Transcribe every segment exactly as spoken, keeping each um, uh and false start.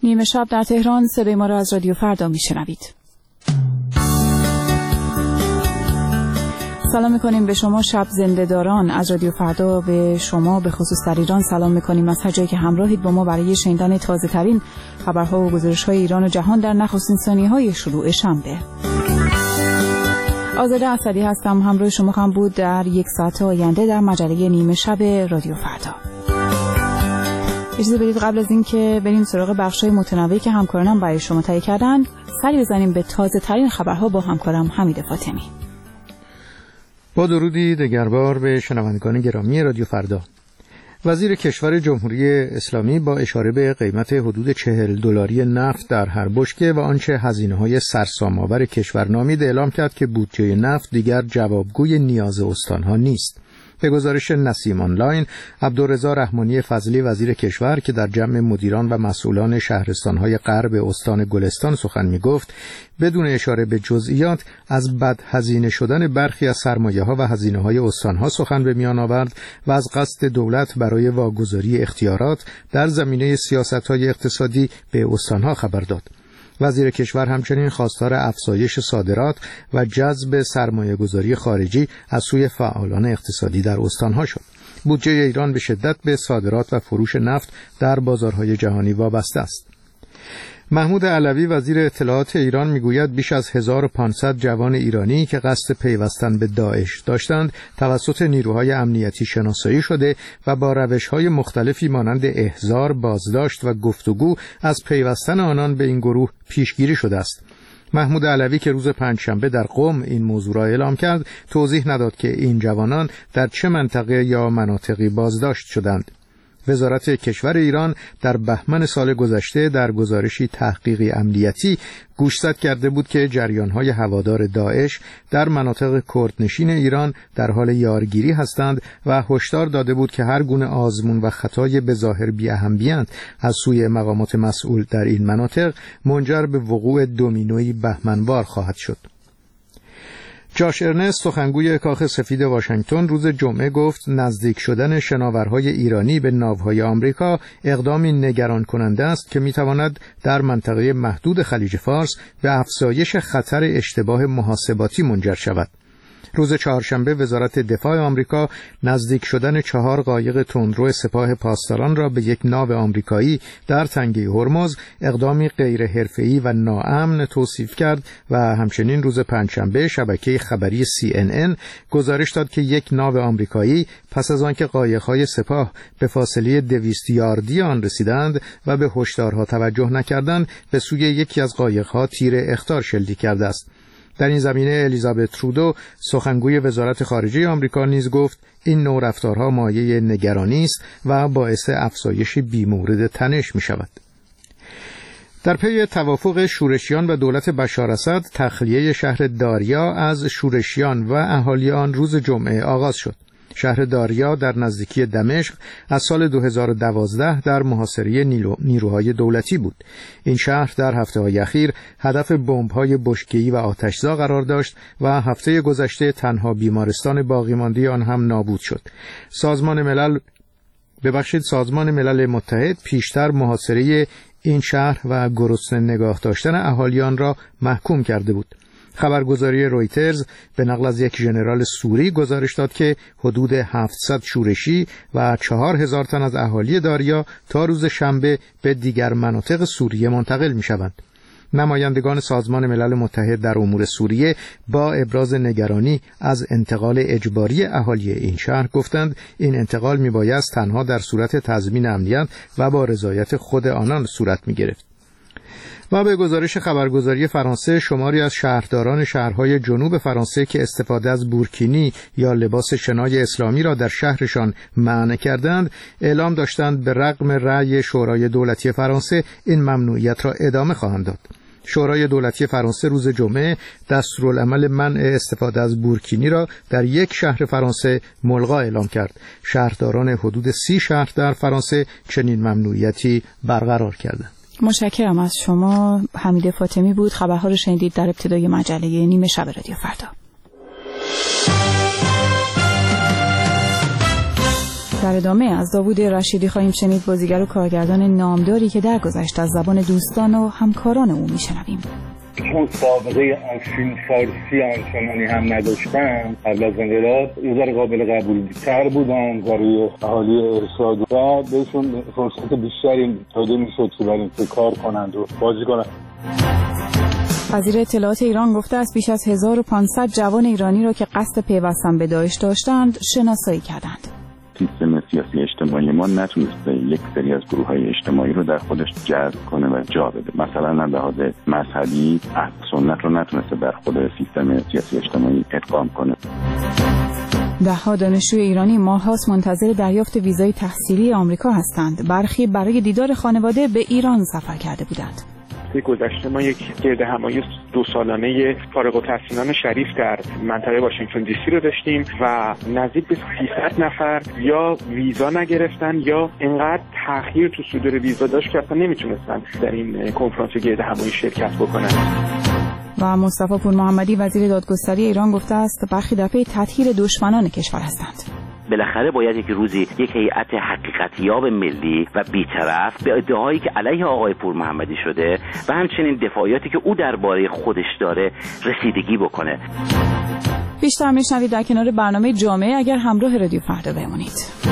نیمه شب در تهران، صدای ما را از رادیو فردا میشنوید. سلام میکنیم به شما شب زنده داران. از رادیو فردا به شما به خصوص در ایران سلام میکنیم، از هر جایی که همراهید با ما برای شنیدن تازه ترین خبرها و گزارش های ایران و جهان در نخستین ثانیه های شروع شنبه. آزاده اسدی هستم، همراه شما هم بود در یک ساعت آینده در مجله نیمه شب رادیو فردا. اجازه بدید قبل از این که بریم سراغ بخش‌های متنوعی که همکارانم برای شما تهیه کردن، سری بزنیم به تازه ترین خبرها با همکارم حمید فاطمی. با درودی دگربار به شنوندگان گرامی رادیو فردا. وزیر کشور جمهوری اسلامی با اشاره به قیمت حدود چهل دلاری نفت در هر بشکه و آنچه هزینه‌های سرسام‌آور کشور نامید، اعلام کرد که بودجه نفت دیگر جوابگوی نیاز استان‌ها نیست. به گزارش نسیم آنلاین، عبدالرضا رحمانی فضلی وزیر کشور که در جمع مدیران و مسئولان شهرستان‌های غرب استان گلستان سخن می‌گفت، بدون اشاره به جزئیات از بد هزینه شدن برخی از سرمایه‌ها و هزینه‌های استان‌ها سخن به میان آورد و از قصد دولت برای واگذاری اختیارات در زمینه سیاست‌های اقتصادی به استان‌ها خبر داد. وزیر کشور همچنین خواستار افزایش صادرات و جذب سرمایه‌گذاری خارجی از سوی فعالان اقتصادی در استانها شد. بودجه ایران به شدت به صادرات و فروش نفت در بازارهای جهانی وابسته است. محمود علوی وزیر اطلاعات ایران میگوید بیش از هزار و پانصد جوان ایرانی که قصد پیوستن به داعش داشتند توسط نیروهای امنیتی شناسایی شده و با روش‌های مختلفی مانند احضار، بازداشت و گفتگو از پیوستن آنان به این گروه پیشگیری شده است. محمود علوی که روز پنجشنبه در قم این موضوع را اعلام کرد، توضیح نداد که این جوانان در چه منطقه یا مناطقی بازداشت شدند. وزارت کشور ایران در بهمن سال گذشته در گزارشی تحقیقی امنیتی گوشزد کرده بود که جریان‌های هوادار داعش در مناطق کردنشین ایران در حال یارگیری هستند و هشدار داده بود که هر گونه آزمون و خطای بظاهر بی‌اهمیت از سوی مقامات مسئول در این مناطق منجر به وقوع دومینویی بهمنوار خواهد شد. جاش ارنست سخنگوی کاخ سفید واشنگتن روز جمعه گفت نزدیک شدن شناورهای ایرانی به ناوهای آمریکا اقدامی نگران کننده است که میتواند در منطقه محدود خلیج فارس به افزایش خطر اشتباه محاسباتی منجر شود. روز چهارشنبه وزارت دفاع آمریکا نزدیک شدن چهار قایق تندرو سپاه پاسداران را به یک ناو آمریکایی در تنگه هرمز اقدامی غیر حرفه‌ای و ناامن توصیف کرد و همچنین روز پنجشنبه شبکه خبری سی ان ان گزارش داد که یک ناو آمریکایی پس از آنکه قایق‌های سپاه به فاصله دویست یاردی آن رسیدند و به هشدارها توجه نکردند، به سوی یکی از قایق‌ها تیر اخطار شلیک کرده است. در این زمینه الیزابت ترودو سخنگوی وزارت خارجه آمریکا نیز گفت این نوع رفتارها مایه نگرانی است و باعث افزایش بیمورد تنش می شود. در پی توافق شورشیان و دولت بشار اسد، تخلیه شهر داریا از شورشیان و اهالی آن روز جمعه آغاز شد. شهر داریا در نزدیکی دمشق از سال دو هزار و دوازده در محاصره نیروهای دولتی بود. این شهر در هفته‌های اخیر هدف بمب‌های بشکه‌ای و آتش‌زا قرار داشت و هفته گذشته تنها بیمارستان باقی مانده آن هم نابود شد. سازمان ملل ببخشید سازمان ملل متحد پیشتر محاصره این شهر و گرسنه نگاه داشتن اهالیان را محکوم کرده بود. خبرگزاری رویترز به نقل از یک ژنرال سوری گزارش داد که حدود هفتصد شورشی و چهار هزار تن از اهالی داریا تا روز شنبه به دیگر مناطق سوریه منتقل می شوند. نمایندگان سازمان ملل متحد در امور سوریه با ابراز نگرانی از انتقال اجباری اهالی این شهر گفتند این انتقال می بایست تنها در صورت تضمین امنیت و با رضایت خود آنان صورت می گرفت. و به گزارش خبرگزاری فرانسه، شماری از شهرداران شهرهای جنوب فرانسه که استفاده از بورکینی یا لباس شنای اسلامی را در شهرشان منع کردند، اعلام داشتند به رغم رأی شورای دولتی فرانسه این ممنوعیت را ادامه خواهند داد. شورای دولتی فرانسه روز جمعه دستورالعمل منع استفاده از بورکینی را در یک شهر فرانسه ملغا اعلام کرد. شهرداران حدود سی شهر در فرانسه چنین ممنوعیتی برقرار کردند. متشکرم از شما. حمید فاطمی بود. خبرها رو شنیدید در ابتدای مجله نیمه شب رادیو فردا. در ادامه از داوود رشیدی خواهیم شنید، بازیگر و کارگردان نامداری که درگذشت از زبان دوستان و همکاران او میشنویم. چون سابقه فیلم فارسی آنچنانی هم نداشتم قبل از انقلاب، یه ذره قابل قبول تر بودن برای اهالی ارشاد و بهشون فرصت بیشتری داده میشد که برای کار کنند و بازی کنند. وزیر اطلاعات ایران گفته است بیش از هزار و پانصد جوان ایرانی را که قصد پیوستن به داعش داشتند شناسایی کردند. سیستم سیاسی اجتماعی ما نتونسته یک سری از گروه‌های اجتماعی رو در خودش جذب کنه و جا بده. مثلا از لحاظ مذهبی اهل سنت رو نتونسته در خود سیستم سیاسی اجتماعی ادغام کنه. ده‌ها دانشجوی ایرانی ماه‌هاست منتظر دریافت ویزای تحصیلی آمریکا هستند. برخی برای دیدار خانواده به ایران سفر کرده بودند. گذشته ما یک گرد همایی دو سالانه فارغ التحصیلان شریف در منطقه واشنگتن دی سی رو داشتیم و نزدیک به سیصد نفر یا ویزا نگرفتن یا اینقدر تأخیر تو صدور ویزا داشت که اصلا نمیتونستن در این کنفرانس گرد همایی شرکت بکنن. و مصطفی پور محمدی وزیر دادگستری ایران گفته است برخی در پی تطهیر دشمنان کشور هستند. بالاخره باید یک روزی یک هیئت حقیقتیاب ملی و بی‌طرف به ادعاهایی که علیه آقای پور محمدی شده و همچنین دفاعاتی که او درباره خودش داره رسیدگی بکنه. بیشتر میشنوید در کنار برنامه جامعه اگر همراه رادیو فردا بمونید.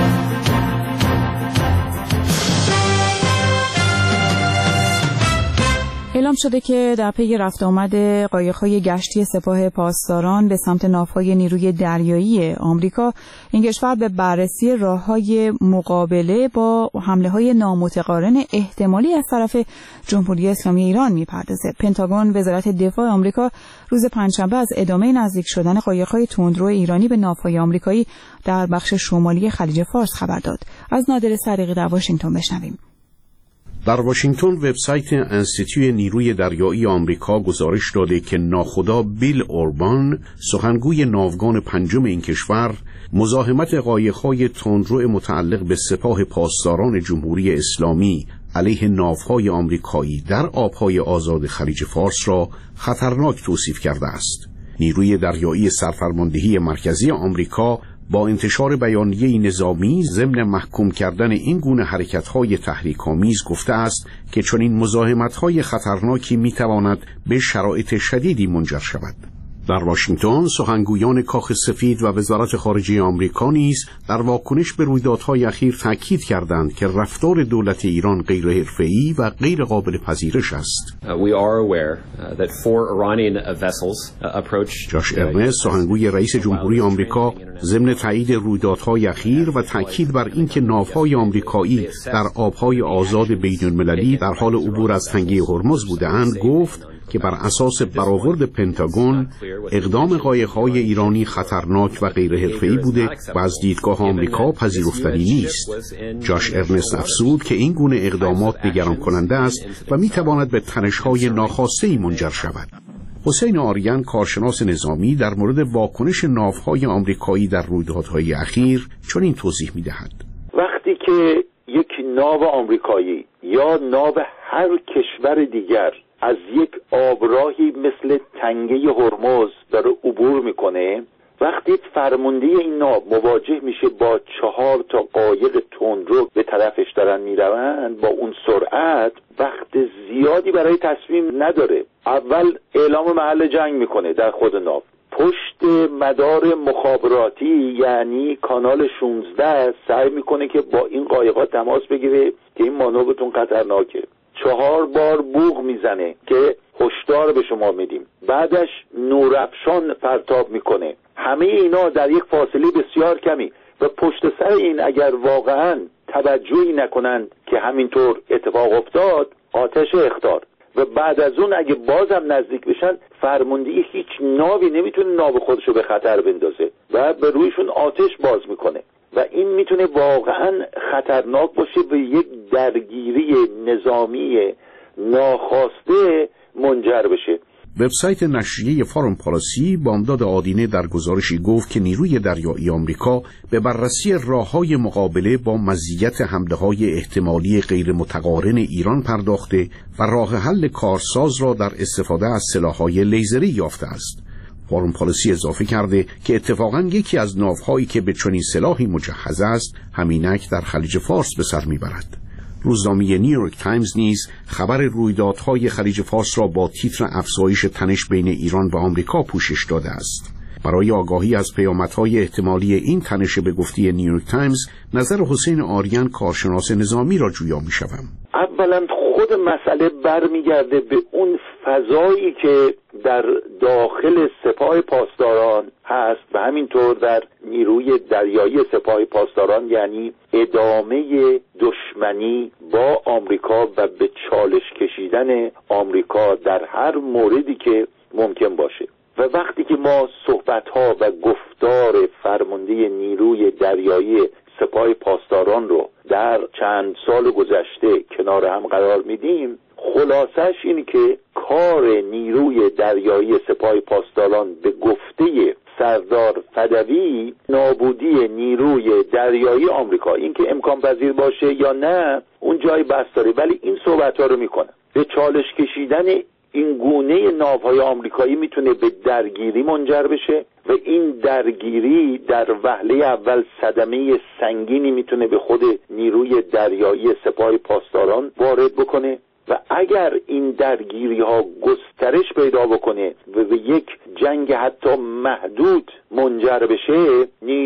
اعلام شده که در پی رفت آمد قایق‌های گشتی سپاه پاسداران به سمت ناوهای نیروی دریایی آمریکا، این کشور به بررسی راه‌های مقابله با حمله‌های نامتقارن احتمالی از طرف جمهوری اسلامی ایران می‌پردازد. پنتاگون وزارت دفاع آمریکا روز پنجشنبه از ادامه نزدیک شدن قایق‌های تندرو ایرانی به ناوهای آمریکایی در بخش شمالی خلیج فارس خبر داد. از نادر صدیقی در واشنگتن بشنویم. در واشنگتن وبسایت انستیتوی نیروی دریایی آمریکا گزارش داده که ناخدا بیل اوربان، سخنگوی ناوگان پنجم این کشور، مزاحمت قایق‌های تندرو متعلق به سپاه پاسداران جمهوری اسلامی علیه ناوهای آمریکایی در آبهای آزاد خلیج فارس را خطرناک توصیف کرده است. نیروی دریایی سرفرماندهی مرکزی آمریکا با انتشار بیانیه نظامی ضمن محکوم کردن این گونه حرکت‌های تحریک‌آمیز گفته است که چنین مزاحمت‌های خطرناکی می‌تواند به شرایط شدیدی منجر شود. در واشنگتن سخنگویان کاخ سفید و وزارت خارجه آمریکا نیز در واکنش به رویدادهای اخیر تاکید کردند که رفتار دولت ایران غیر حرفه‌ای و غیر قابل پذیرش است. جاش ارنست، سخنگوی رئیس جمهوری آمریکا، ضمن تایید رویدادهای اخیر و تاکید بر اینکه ناوهای آمریکایی در آبهای آزاد بین‌المللی در حال عبور از تنگه هرمز بودند، گفت که بر اساس برآورد پنتاگون اقدام قایق‌های ایرانی خطرناک و غیر حرفه‌ای بوده و از دیدگاه آمریکا پذیرفتنی نیست. جاش ارنست افزود که این گونه اقدامات نگران کننده است و می‌تواند به تنش‌های ناخواسته منجر شود. حسین آریان، کارشناس نظامی، در مورد واکنش ناوهای آمریکایی در رویدادهای اخیر چنین توضیح می‌دهد: وقتی که یک ناو آمریکایی یا ناو هر کشور دیگر از یک آبراهی مثل تنگه هرمز داره عبور میکنه، وقتی فرمانده این ناو مواجه میشه با چهار تا قایق تندرو به طرفش دارن میروند با اون سرعت، وقت زیادی برای تصمیم نداره. اول اعلام محل جنگ میکنه در خود ناو، پشت مدار مخابراتی یعنی کانال شانزده سعی میکنه که با این قایقات تماس بگیره که این مانورتون خطرناکه. چهار بار بوق میزنه که هشدار به شما میدیم. بعدش نورافشان پرتاب میکنه. همه اینا در یک فاصله بسیار کمی و پشت سر این اگر واقعا توجهی نکنند که همینطور اتفاق افتاد، آتش اخطار. و بعد از اون اگه بازم نزدیک بشن، فرماندهی هیچ ناوی نمیتونه ناو خودشو به خطر بندازه و به رویشون آتش باز میکنه و این میتونه واقعا خطرناک باشه و یک درگیری نظامی ناخواسته منجر بشه. وبسایت نشریه فارم پالیسی بامداد آدینه در گزارشی گفت که نیروی دریایی آمریکا به بررسی راه‌های مقابله با مزیت حمله‌های احتمالی غیر متقارن ایران پرداخته و راه حل کارساز را در استفاده از سلاح‌های لیزری یافته است. فارن پالیسی اضافه کرده که اتفاقاً یکی از ناوهایی که به چنین سلاحی مجهز است همینک در خلیج فارس به سر میبرد. روزنامه نیویورک تایمز نیز خبر رویدادهای خلیج فارس را با تیتر افزایش تنش بین ایران و آمریکا پوشش داده است. برای آگاهی از پیامدهای احتمالی این تنش به گفته نیویورک تایمز، نظر حسین آریان کارشناس نظامی را جویا می‌شوم. اولا خود مسئله برمیگرده به اون فضایی که در داخل سپاه پاسداران هست و همینطور در نیروی دریایی سپاه پاسداران، یعنی ادامه دشمنی با آمریکا و به چالش کشیدن آمریکا در هر موردی که ممکن باشه. و وقتی که ما صحبت‌ها و گفتار فرمانده نیروی دریایی سپاه پاسداران رو در چند سال گذشته کنار هم قرار میدیم، خلاصش اینه که کار نیروی دریایی سپاه پاسداران به گفته سردار فدوی نابودی نیروی دریایی آمریکا، این که امکان پذیر باشه یا نه اون جای بحث داره، ولی این صحبت‌ها رو میکنه. به چالش کشیدن این گونه ناوهای آمریکایی میتونه به درگیری منجر بشه و این درگیری در وهله اول صدمه سنگینی میتونه به خود نیروی دریایی سپاه پاسداران وارد بکنه و اگر این درگیری ها گسترش پیدا بکنه و به یک جنگ حتی محدود منجر بشه،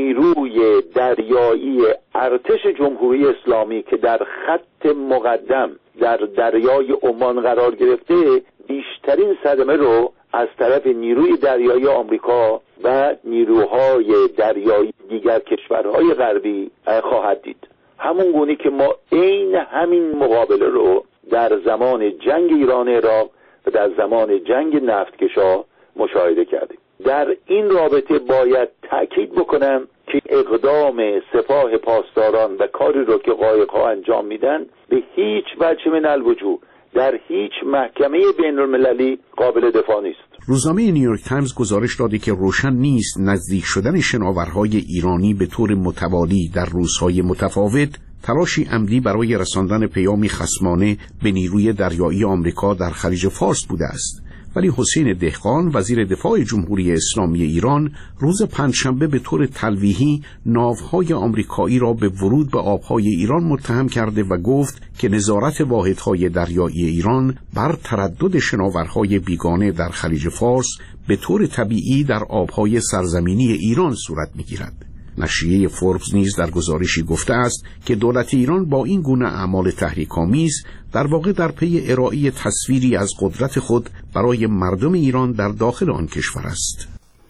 نیروی دریایی ارتش جمهوری اسلامی که در خط مقدم در دریای عمان قرار گرفته بیشترین صدمه رو از طرف نیروی دریایی آمریکا و نیروهای دریایی دیگر کشورهای غربی خواهد دید. همون گونه که ما عین همین مقابله رو در زمان جنگ ایران عراق و در زمان جنگ نفتکشا مشاهده کردیم. در این رابطه باید تأکید بکنم که اقدام سپاه پاسداران و کاری رو که قایق‌ها انجام میدن به هیچ وجه من الوجوه در هیچ محکمه بین المللی قابل دفاع نیست. روزنامه نیویورک تایمز گزارش داده که روشن نیست نزدیک شدن شناورهای ایرانی به طور متوالی در روزهای متفاوت تلاشی عمدی برای رساندن پیامی خصمانه به نیروی دریایی آمریکا در خلیج فارس بوده است. ولی حسین دهقان وزیر دفاع جمهوری اسلامی ایران روز پنجشنبه به طور تلویحی ناوهای آمریکایی را به ورود به آبهای ایران متهم کرده و گفت که نظارت واحدهای دریایی ایران بر تردد شناورهای بیگانه در خلیج فارس به طور طبیعی در آبهای سرزمینی ایران صورت می‌گیرد. نشریه فوربس نیز در گزارشی گفته است که دولت ایران با این گونه اعمال تحریک‌آمیز در واقع در پی ارائه تصویری از قدرت خود برای مردم ایران در داخل آن کشور است.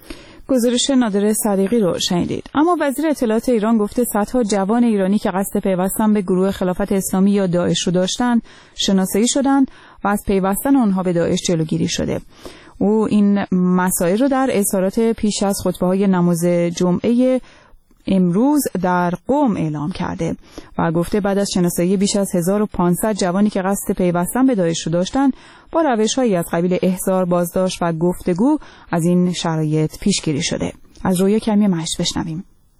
گزارش نادر صدیقی رو شنیدید. اما وزیر اطلاعات ایران گفته صدها جوان ایرانی که قصد پیوستن به گروه خلافت اسلامی یا داعش رو داشتن شناسایی شدند و از پیوستن آنها به داعش جلوگیری شده. او این مسائل رو در اظهارات پیش از خطبه‌های نماز جمعه امروز در قم اعلام کرده و گفته بعد از شناسایی بیش از هزار و پانصد جوانی که قصد پیوستن به داعش رو داشتن با روش‌هایی از قبیل احضار، بازداشت و گفتگو از این شرایط پیشگیری شده. از رویا کمی مشت بشنویم.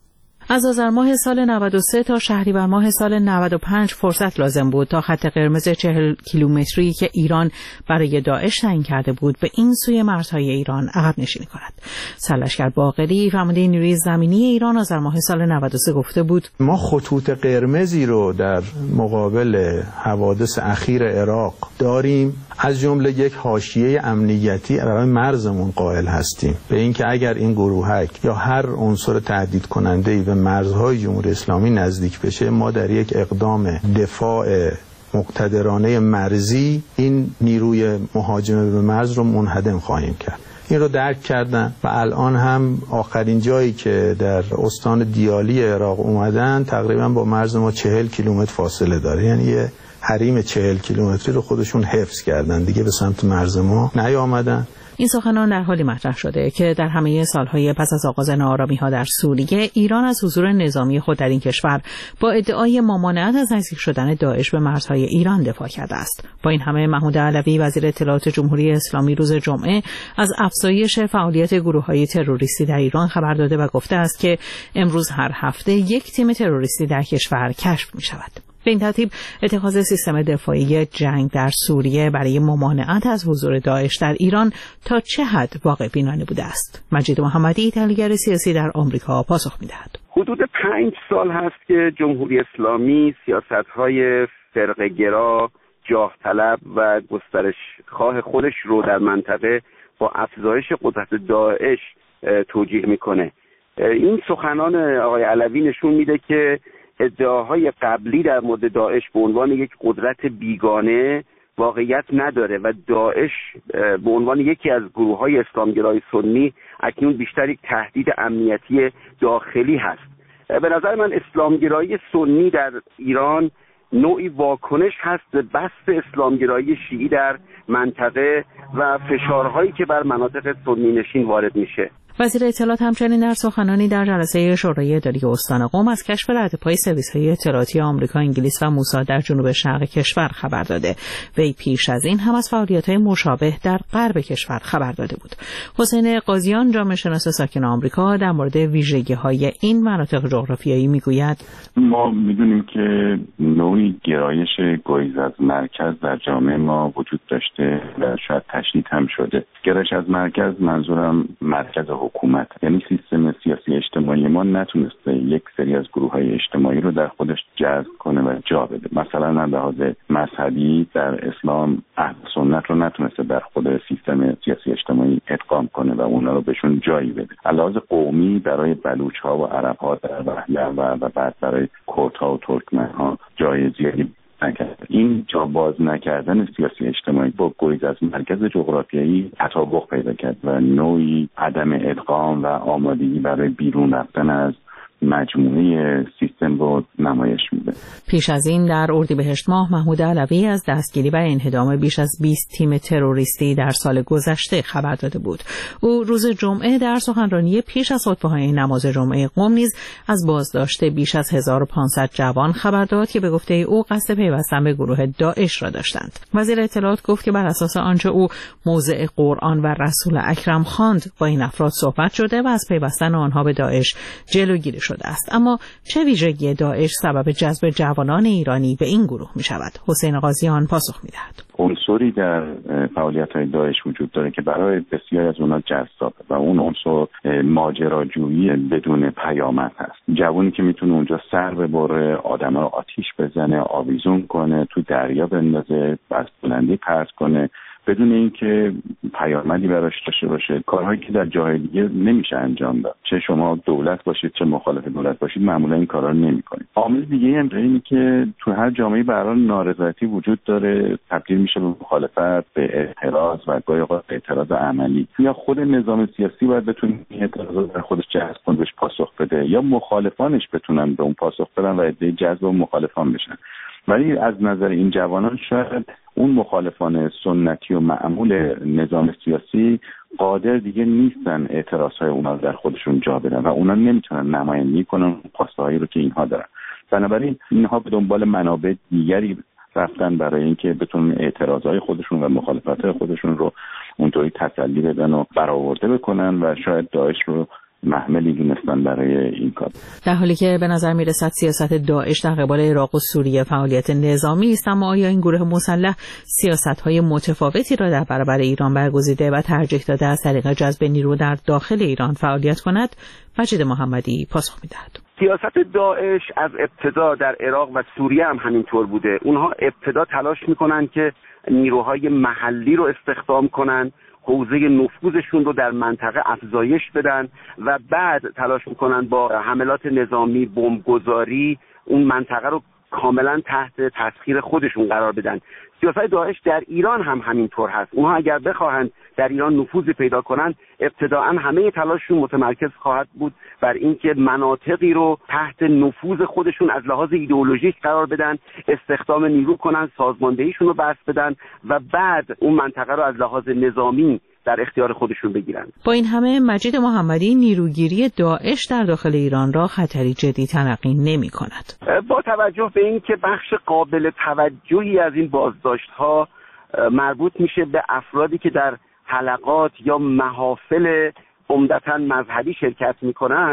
از آذر ماه سال نود و سه تا شهریور ماه سال نود و پنج فرصت لازم بود تا خط قرمز چهل کیلومتری که ایران برای داعش تعیین کرده بود به این سوی مرزهای ایران عقب نشینی کند. سرلشکر باقری فرمانده نیروی زمینی ایران آذر ماه سال نود و سه گفته بود ما خطوط قرمزی رو در مقابل حوادث اخیر عراق داریم، از جمله یک حاشیه امنیتی برای مرزمون قائل هستیم به اینکه اگر این گروهک یا هر عنصر تهدید کننده‌ای به مرزهای جمهوری اسلامی نزدیک بشه، ما در یک اقدام دفاع مقتدرانه مرزی این نیروی مهاجمه به مرز رو منهدم خواهیم کرد. این رو درک کردن و الان هم آخرین جایی که در استان دیالی عراق اومدن تقریبا با مرز ما چهل کیلومتر فاصله داره، یعنی یه حریم چهل کیلومتری رو خودشون حفظ کردن، دیگه به سمت مرز ما نیامدن. این سخنان در حالی مطرح شده که در همه سالهای پس از آغاز ناآرامی‌ها در سوریه ایران از حضور نظامی خود در این کشور با ادعای ممانعت از نزدیک شدن داعش به مرزهای ایران دفاع کرده است. با این همه محمود علوی وزیر اطلاعات جمهوری اسلامی روز جمعه از افزایش فعالیت گروه‌های تروریستی در ایران خبر داده و گفته است که امروز هر هفته یک تیم تروریستی در کشور کشف می‌شود. به این ترتیب اتخاذ سیستم دفاعی جنگ در سوریه برای ممانعت از حضور داعش در ایران تا چه حد واقع بینانه بوده است؟ مجید محمدی، تحلیلگر سیاسی در آمریکا، پاسخ می‌دهد. حدود پنج سال هست که جمهوری اسلامی سیاست‌های فرقه‌گرا، جاه طلب و گسترش خواه خودش رو در منطقه با افزایش قدرت داعش توجیه میکنه. این سخنان آقای علوی نشون میده که ادعاهای قبلی در مورد داعش به عنوان یک قدرت بیگانه واقعیت نداره و داعش به عنوان یکی از گروه‌های اسلامگرای سنی اکنون بیشتر یک تهدید امنیتی داخلی هست. به نظر من اسلامگرایی سنی در ایران نوعی واکنش هست به بسط اسلامگرایی شیعی در منطقه و فشارهایی که بر مناطق سنی نشین وارد میشه. وزیر اطلاعات همچنین در سخنانی در جلسه شورای اداری استان قم از کشف ردپای سرویس‌های اطلاعاتی آمریکا، انگلیس و موساد در جنوب شرق کشور خبر داده. وی پیش از این هم از فعالیت‌های مشابه در غرب کشور خبر داده بود. حسین قاضیان، جامعه شناس ساکن آمریکا، در مورد ویژگی‌های این مناطق جغرافیایی میگوید: ما می‌دونیم که نوعی گرایش گریز از مرکز در جامعه ما وجود داشته و شاید تشدید هم شده. گرایش از مرکز، منظورم مرکز حکومت، یعنی سیستم سیاسی اجتماعی ما نتونسته یک سری از گروه‌های اجتماعی رو در خودش جذب کنه و جا بده. مثلا از لحاظ مذهبی در اسلام اهل سنت رو نتونسته در خود سیستم سیاسی اجتماعی ادغام کنه و اونا رو بهشون جایی بده. از لحاظ قومی برای بلوچ‌ها و عرب‌ها در وهله اول و بعد برای کردها و ترکمن‌ها جای زیادی نکرد. این جا باز نکردن سیاسی اجتماعی با گریز از مرکز جغرافیایی تطابق پیدا کرد و نوعی عدم ادغام و آمادگی برای بیرون رفتن از مجموعه سیستم رو نمایش میده. پیش از این در اردیبهشت ماه محمود علوی از دستگیری و انهدام بیش از بیست تیم تروریستی در سال گذشته خبر داده بود. او روز جمعه در سخنرانی پیش از خطبه‌های نماز جمعه قم نیز از بازداشت بیش از هزار و پانصد جوان خبر داد که به گفته او قصد پیوستن به گروه داعش را داشتند. وزیر اطلاعات گفت که بر اساس آنچه او موضع قرآن و رسول اکرم خواند با این افراد صحبت شده و از پیوستن آنها به داعش جلوگیری شده است. اما چه ویژگی داعش سبب جذب جوانان ایرانی به این گروه می شود؟ حسین قاضیان پاسخ می دهد. عنصری در فعالیت‌های داعش وجود داره که برای بسیاری از اونها جذاب و اون عنصر ماجراجویی بدون پیامد هست. جوانی که میتونه اونجا سر ببره، آدم‌ها رو آتیش بزنه، آویزون کنه، تو دریا بندازه، بس بلندی پرت کنه بدون اینکه پیامدی براش داشته باشه. کارهایی که در جای دیگه نمیشه انجام داد. چه شما دولت باشید چه مخالف دولت باشید معمولا این کارا رو نمی‌کنید. عامل دیگه هم اینه که تو هر جامعه به هر حال نارضایتی وجود داره، تبدیل میشه به مخالفت، به اعتراض و گاهی اوقات اعتراض عملی. یا خود نظام سیاسی باید بتونه این اعتراضات در خودش جذب کنه، بهش پاسخ بده، یا مخالفانش بتونن به اون پاسخ بدن و ایده جذب و مخالفان بشن. ولی از نظر این جوانان شاید اون مخالفان سنتی و معمول نظام سیاسی قادر دیگه نیستن اعتراضهای اونا در خودشون جا بدن و اونا نمیتونن نمایندگی کنن خواستهایی رو که اینها دارن. بنابراین اینها به دنبال منابع دیگری رفتن برای اینکه بتونن اعتراضهای خودشون و مخالفتهای خودشون رو اونطوری تسلی بدن و برآورده بکنن و شاید داعش رو محملی دونستن برای این کار. در حالی که به نظر میرسد سیاست داعش در قبال عراق و سوریه فعالیت نظامی است، اما آیا این گروه مسلح سیاست‌های متفاوتی را در برابر ایران برگزیده و ترجیح داده از طریق جذب نیرو در داخل ایران فعالیت کند؟ مجید محمدی پاسخ می‌دهد. سیاست داعش از ابتدا در عراق و سوریه هم همینطور بوده. اونها ابتدا تلاش می‌کنن که نیروهای محلی رو استخدام کنن، حوزه نفوذشون رو در منطقه افزایش بدن و بعد تلاش میکنن با حملات نظامی، بمبگذاری اون منطقه رو کاملا تحت تسخیر خودشون قرار بدن. سیاست داعش در ایران هم همینطور هست. اونها اگر بخواهند در ایران نفوذ پیدا کنند، ابتداعا همه تلاششون متمرکز خواهد بود بر اینکه مناطقی رو تحت نفوذ خودشون از لحاظ ایدئولوژیک قرار بدن، استخدام نیرو کنن، سازماندهیشون رو بس بدن و بعد اون منطقه رو از لحاظ نظامی در اختیار خودشون بگیرن. با این همه مجید محمدی نیروگیری داعش در داخل ایران را خطری جدی تلقی نمی کند. با توجه به اینکه بخش قابل توجهی از این بازداشت‌ها مربوط میشه به افرادی که در حلقات یا محافل عمدتاً مذهبی شرکت میکنند،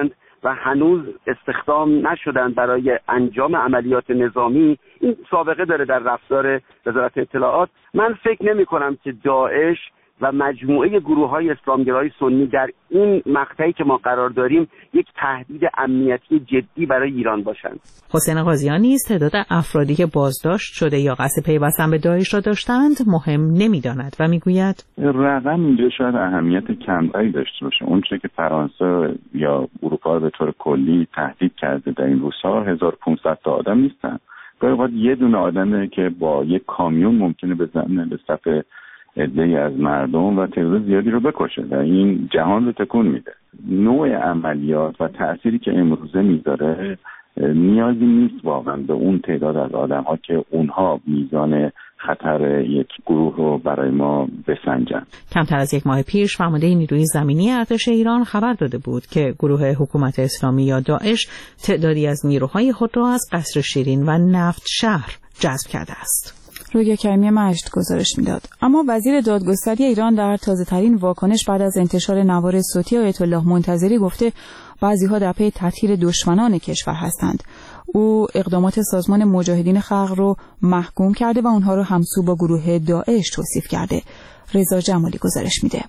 و هنوز استخدام نشدن برای انجام عملیات نظامی، این سابقه داره در رفتار وزارت اطلاعات. من فکر نمی کنم که داعش و مجموعه گروه‌های اسلامگرای سنی در این مقطعی که ما قرار داریم یک تهدید امنیتی جدی برای ایران باشند. حسین قاضیان نیز تعداد افرادی که بازداشت شده یا قصد پیوستن به داعش را داشتند مهم نمی‌داند و میگوید رقم اینجا شاید اهمیت کمتری داشته باشه. اون چیزی که فرانسه یا اروپا به طور کلی تهدید کرده در این روزها هزار و پانصد تا آدم نیستن. گاهی اوقات یه دونه آدمه که با یک کامیون ممکنه بزنه به صف عده‌ای از مردم و تعداد زیادی رو بکشه و این جهان رو تکون میده. نوع عملیات و تأثیری که امروزه میذاره نیازی نیست واقعا به اون تعداد از آدم ها که اونها میزان خطر یک گروه رو برای ما بسنجن. کمتر از یک ماه پیش فرمانده نیروی زمینی ارتش ایران خبر داده بود که گروه حکومت اسلامی یا داعش تعدادی از نیروهای خود را از قصر شیرین و نفت شهر جذب کرده است. رویا کریمی مجد گزارش میداد. اما وزیر دادگستری ایران در تازه‌ترین واکنش بعد از انتشار نوار صوتی آیت الله منتظری گفته بعضی‌ها در پی تطهیر دشمنان کشور هستند. او اقدامات سازمان مجاهدین خلق رو محکوم کرده و اونها رو همسو با گروه داعش توصیف کرده. رضا جمالی گزارش میده.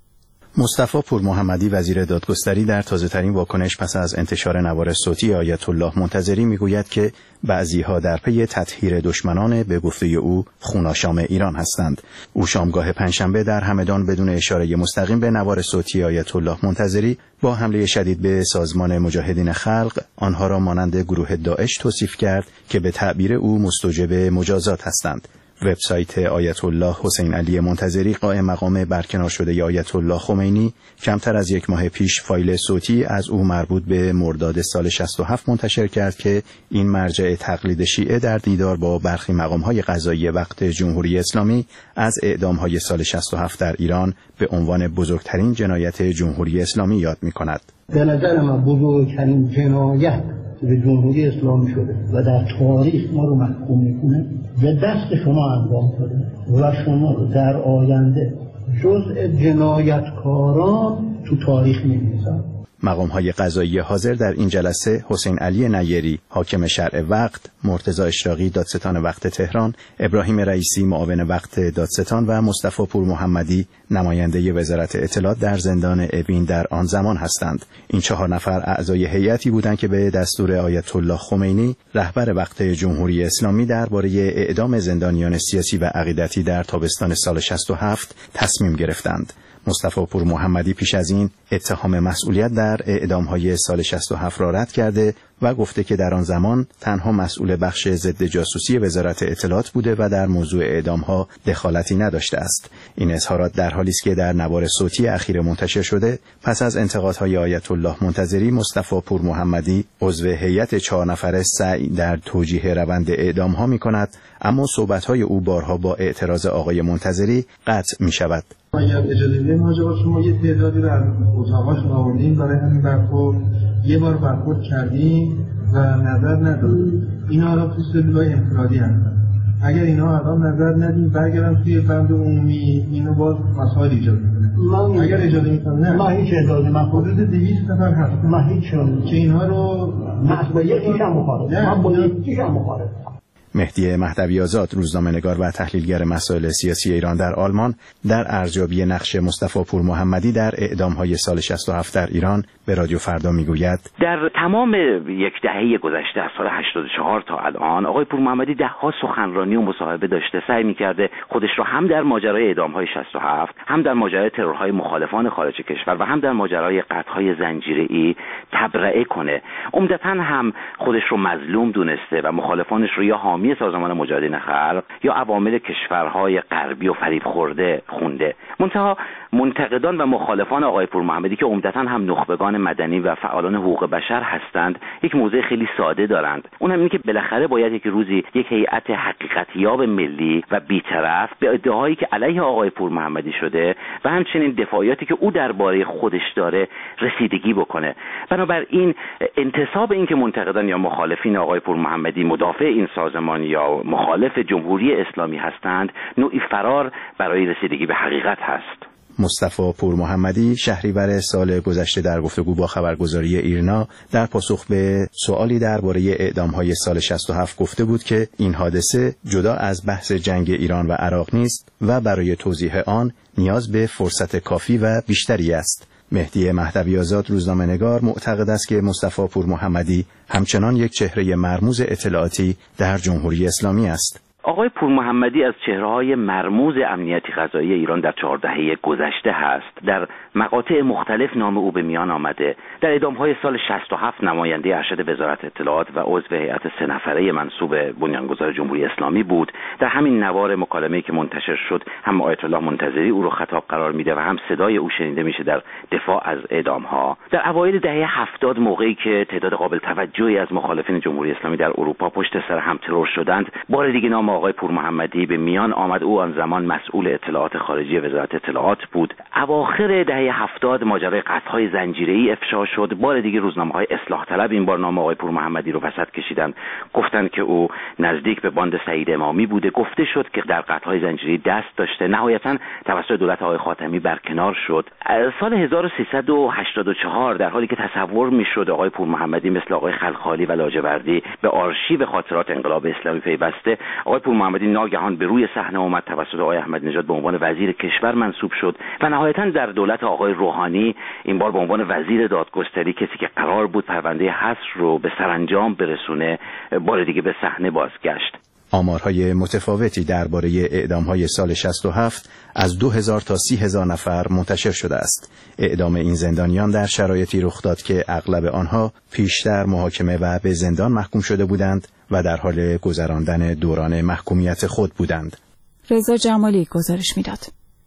مصطفی پور محمدی وزیر دادگستری در تازه‌ترین واکنش پس از انتشار نوار صوتی آیت الله منتظری میگوید که بعضی‌ها در پی تطهیر دشمنان به گفته او خوناشام ایران هستند. او شامگاه پنجشنبه در همدان بدون اشاره مستقیم به نوار صوتی آیت الله منتظری با حمله شدید به سازمان مجاهدین خلق آنها را مانند گروه داعش توصیف کرد که به تعبیر او مستوجب مجازات هستند. وبسایت آیت الله حسین علی منتظری قائم مقام برکنار شده آیت الله خمینی کمتر از یک ماه پیش فایل صوتی از او مربوط به مرداد سال شصت و هفت منتشر کرد که این مرجع تقلید شیعه در دیدار با برخی مقام‌های قضایی وقت جمهوری اسلامی از اعدام‌های سال شصت و هفت در ایران به عنوان بزرگترین جنایت جمهوری اسلامی یاد می‌کند. به نظر من بزرگترین جنایت به جمهوری اسلامی شده و در تاریخ ما رو محکوم میکنه به دست شما انجام شده و شما رو در آینده جزء جنایتکاران تو تاریخ می‌نویسن. مقام‌های قضایی حاضر در این جلسه حسین علی نیری حاکم شرع وقت، مرتضی اشراقی دادستان وقت تهران، ابراهیم رئیسی معاون وقت دادستان و مصطفی پور محمدی نماینده وزارت اطلاعات در زندان اوین در آن زمان هستند. این چهار نفر اعضای هیئتی بودند که به دستور آیت الله خمینی رهبر وقت جمهوری اسلامی درباره اعدام زندانیان سیاسی و عقیدتی در تابستان سال شصت و هفت تصمیم گرفتند. مصطفی پور محمدی پیش از این اتهام مسئولیت در اعدام‌های سال شصت و هفت را رد کرده و گفته که در آن زمان تنها مسئول بخش ضد جاسوسی وزارت اطلاعات بوده و در موضوع اعدام‌ها دخالتی نداشته است. این اظهارات در حالی است که در نوار صوتی اخیر منتشر شده پس از انتقادهای آیت الله منتظری مصطفی پور محمدی عضو هیئت چهار نفره سعی در توجیه روند اعدام‌ها می‌کند، اما صحبت‌های او بارها با اعتراض آقای منتظری قطع می‌شود. اگر اجازه بدید ما شما یه تعدادی رو از اتاقاشون آوردیم برای همین برخورد، یه بار برخورد کردیم و نظر ندادیم. اینا الان تو سلولای انفرادی هستن. اگر اینا الان نظر ندیم برگردن توی بند عمومی اینو باز مسائل ایجاد می‌کنه. اگر اجازه می‌کنم نه ما هیچ اجازه من حدود دویست نفر هست. ما هیچ که اینها رو من با یکیش هم مخالف. من با یکیش هم مخالف. مهدی مهدوی آزاد روزنامه‌نگار و تحلیلگر مسائل سیاسی ایران در آلمان در ارزیابی نقش مصطفی پور محمدی در اعدام‌های سال شصت و هفت در ایران به رادیو فردا میگوید در تمام یک دهه گذشته از سال هشتاد و چهار تا الان آقای پور محمدی ده‌ها سخنرانی و مصاحبه داشته، سعی می‌کرده خودش را هم در ماجرای اعدام‌های شصت و هفت، هم در ماجرای ترورهای مخالفان خارج کشور و هم در ماجرای قتل‌های زنجیره‌ای تبرئه کنه. عمدتاً هم خودش رو مظلوم دونسته و مخالفانش رو یا حامی سازمان مجاهدین خلق یا عوامل کشورهای غربی و فریب خورده خونده. منتها منتقدان و مخالفان آقای پور محمدی که عمدتاً هم نخبگان مدنی و فعالان حقوق بشر هستند یک موضع خیلی ساده دارند. اون هم اینه که بالاخره باید یک روزی یک هیئت حقیقتیاب ملی و بی‌طرف به ادعاهایی که علیه آقای پور محمدی شده و همچنین دفاعاتی که او درباره خودش داره رسیدگی بکنه. بنابراین انتصاب این که منتقدان یا مخالفین آقای پور محمدی مدافع این سازمان یا مخالف جمهوری اسلامی هستند نوعی فرار برای رسیدگی به حقیقت هست. مصطفی پور محمدی شهریور سال گذشته در گفتگو با خبرگزاری ایرنا در پاسخ به سوالی درباره اعدام‌های سال شصت و هفت گفته بود که این حادثه جدا از بحث جنگ ایران و عراق نیست و برای توضیح آن نیاز به فرصت کافی و بیشتری است. مهدی مهدوی آزاد روزنامه‌نگار معتقد است که مصطفی پور محمدی همچنان یک چهره مرموز اطلاعاتی در جمهوری اسلامی است. آقای پور محمدی از چهره‌های مرموز امنیتی قضایی ایران در چهار دهه گذشته هست. در مقاطع مختلف نام او به میان آمده. در اعدام‌های سال شصت و هفت نماینده ارشد وزارت اطلاعات و عضو هیئت سه نفره منصوب بنیانگذار جمهوری اسلامی بود. در همین نوار مکالمه‌ای که منتشر شد هم آیت الله منتظری او را خطاب قرار میده و هم صدای او شنیده میشه در دفاع از اعدام‌ها. در اوایل دهه هفتاد موقعی که تعداد قابل توجهی از مخالفین جمهوری اسلامی در اروپا پشت سر هم ترور شدند، بار دیگه نام آقای پور محمدی به میان آمد. او آن زمان مسئول اطلاعات خارجی وزارت اطلاعات بود. اواخر دهه هفتاد ماجرای قتل‌های زنجیره‌ای افشا شد. بار دیگه روزنامه‌های اصلاح طلب این بار نام آقای پور محمدی رو وسط کشیدن، گفتند که او نزدیک به باند سعید امامی بوده. گفته شد که در قتل‌های زنجیره‌ای دست داشته. نهایتاً توسط دولت آقای خاتمی برکنار شد. سال هزار و سیصد و هشتاد و چهار در حالی که تصور می‌شد آقای پور محمدی مثل آقای خلخالی و لاجوردی به آرشیو خاطرات انقلاب اسلامی پیوسته، آقای پور محمدی ناگهان به روی صحنه آمد، توسط آقای احمدی نژاد به عنوان وزیر کشور منصوب شد و نهایتاً در دولت آقای روحانی این بار به عنوان وزیر دادگستری، کسی که قرار بود پرونده حصر رو به سرانجام برسونه، بار دیگه به صحنه بازگشت. آمارهای متفاوتی درباره اعدام‌های سال شصت و هفت از دو هزار تا سی هزار نفر منتشر شده است. اعدام این زندانیان در شرایطی رخ داد که اغلب آنها پیشتر محاکمه و به زندان محکوم شده بودند و در حال گذراندن دوران محکومیت خود بودند. رضا جمالی گزارش میداد.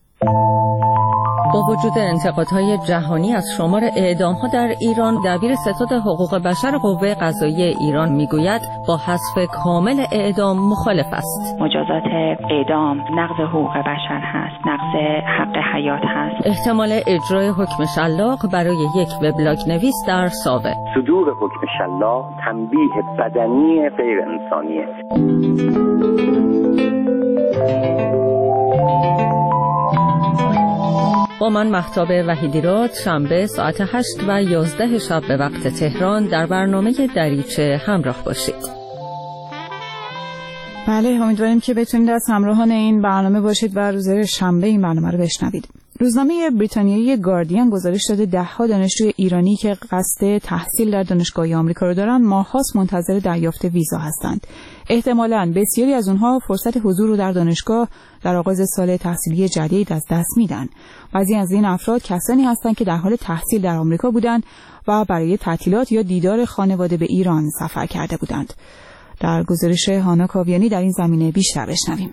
با وجود انتقادهای جهانی از شمار اعدام‌ها در ایران، دبیر ستاد حقوق بشر قوه قضاییه ایران میگوید با حذف کامل اعدام مخالف است. مجازات اعدام نقض حقوق بشر هست، نقض حق حیات هست. احتمال اجرای حکم شلاق برای یک وبلاگ نویس در ساوه. صدور حکم شلاق تنبیه بدنی غیر انسانیه. با من مهتاب وحیدیراد شنبه ساعت هشت و یازده شب به وقت تهران در برنامه دریچه همراه باشید. بله، امیدواریم که بتونید از همراهان این برنامه باشید و روز شنبه این برنامه رو بشنوید. روزنامه بریتانیایی گاردین گزارش داده ده‌ها دانشجوی ایرانی که قصد تحصیل در دانشگاه آمریکا رو دارن ماه‌هاست منتظر دریافت ویزا هستند. احتمالاً بسیاری از اونها فرصت حضور رو در دانشگاه در آغاز سال تحصیلی جدید از دست میدن. بعضی از این افراد کسانی هستند که در حال تحصیل در آمریکا بودند و برای تعطیلات یا دیدار خانواده به ایران سفر کرده بودند. در گزارش هانا کاویانی در این زمینه بیشتر بشنویم.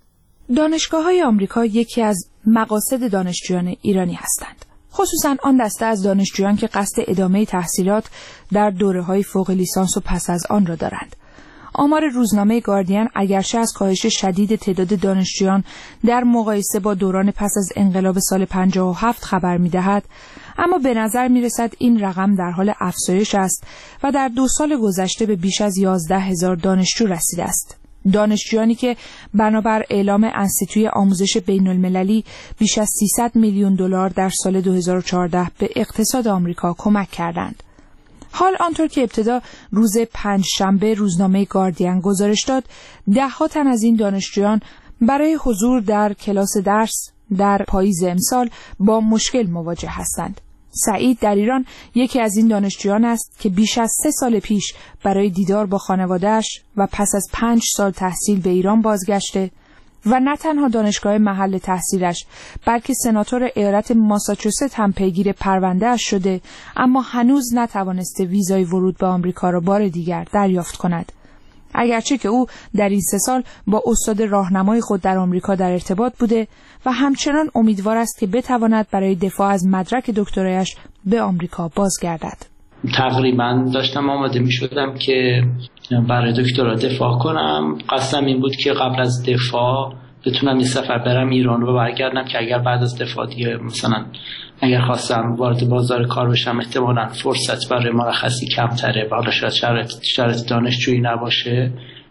دانشگاه‌های آمریکا یکی از مقاصد دانشجویان ایرانی هستند. خصوصاً آن دسته از دانشجویان که قصد ادامه تحصیلات در دوره‌های فوق لیسانس و پس از آن را دارند. آمار روزنامه گاردین اگرچه از کاهش شدید تعداد دانشجویان در مقایسه با دوران پس از انقلاب سال پنجاه و هفت خبر می‌دهد، اما به نظر می‌رسد این رقم در حال افزایش است و در دو سال گذشته به بیش از یازده هزار دانشجو رسیده است. دانشجویانی که بنابر اعلام انستیتوی آموزش بین‌المللی بیش از سیصد میلیون دلار در سال دو هزار و چهارده به اقتصاد آمریکا کمک کردند. حال آنطور که ابتدا روز پنج شنبه روزنامه گاردین گزارش داد، ده ها تن از این دانشجویان برای حضور در کلاس درس در پاییز امسال با مشکل مواجه هستند. سعید در ایران یکی از این دانشجویان است که بیش از سه سال پیش برای دیدار با خانواده‌اش و پس از پنج سال تحصیل به ایران بازگشته و نه تنها دانشگاه محل تحصیلش بلکه سناتور ایالت ماساچوست هم پیگیر پرونده‌اش شده، اما هنوز نتوانسته ویزای ورود به آمریکا را بار دیگر دریافت کند. اگرچه که او در این سه سال با استاد راهنمای خود در آمریکا در ارتباط بوده و همچنان امیدوار است که بتواند برای دفاع از مدرک دکترایش به آمریکا بازگردد. تقریبا داشتم آماده می شدم که برای دکترا دفاع کنم. قصدم این بود که قبل از دفاع بتونم یه سفر برم ایران و برگردم که اگر بعد از دفاع دیگه مثلا اگر خواستم وارد بازار کار بشم احتمالاً فرصت برای مرخصی کمتره و حالا شاید شرایط شرایط دانشجویی نباشه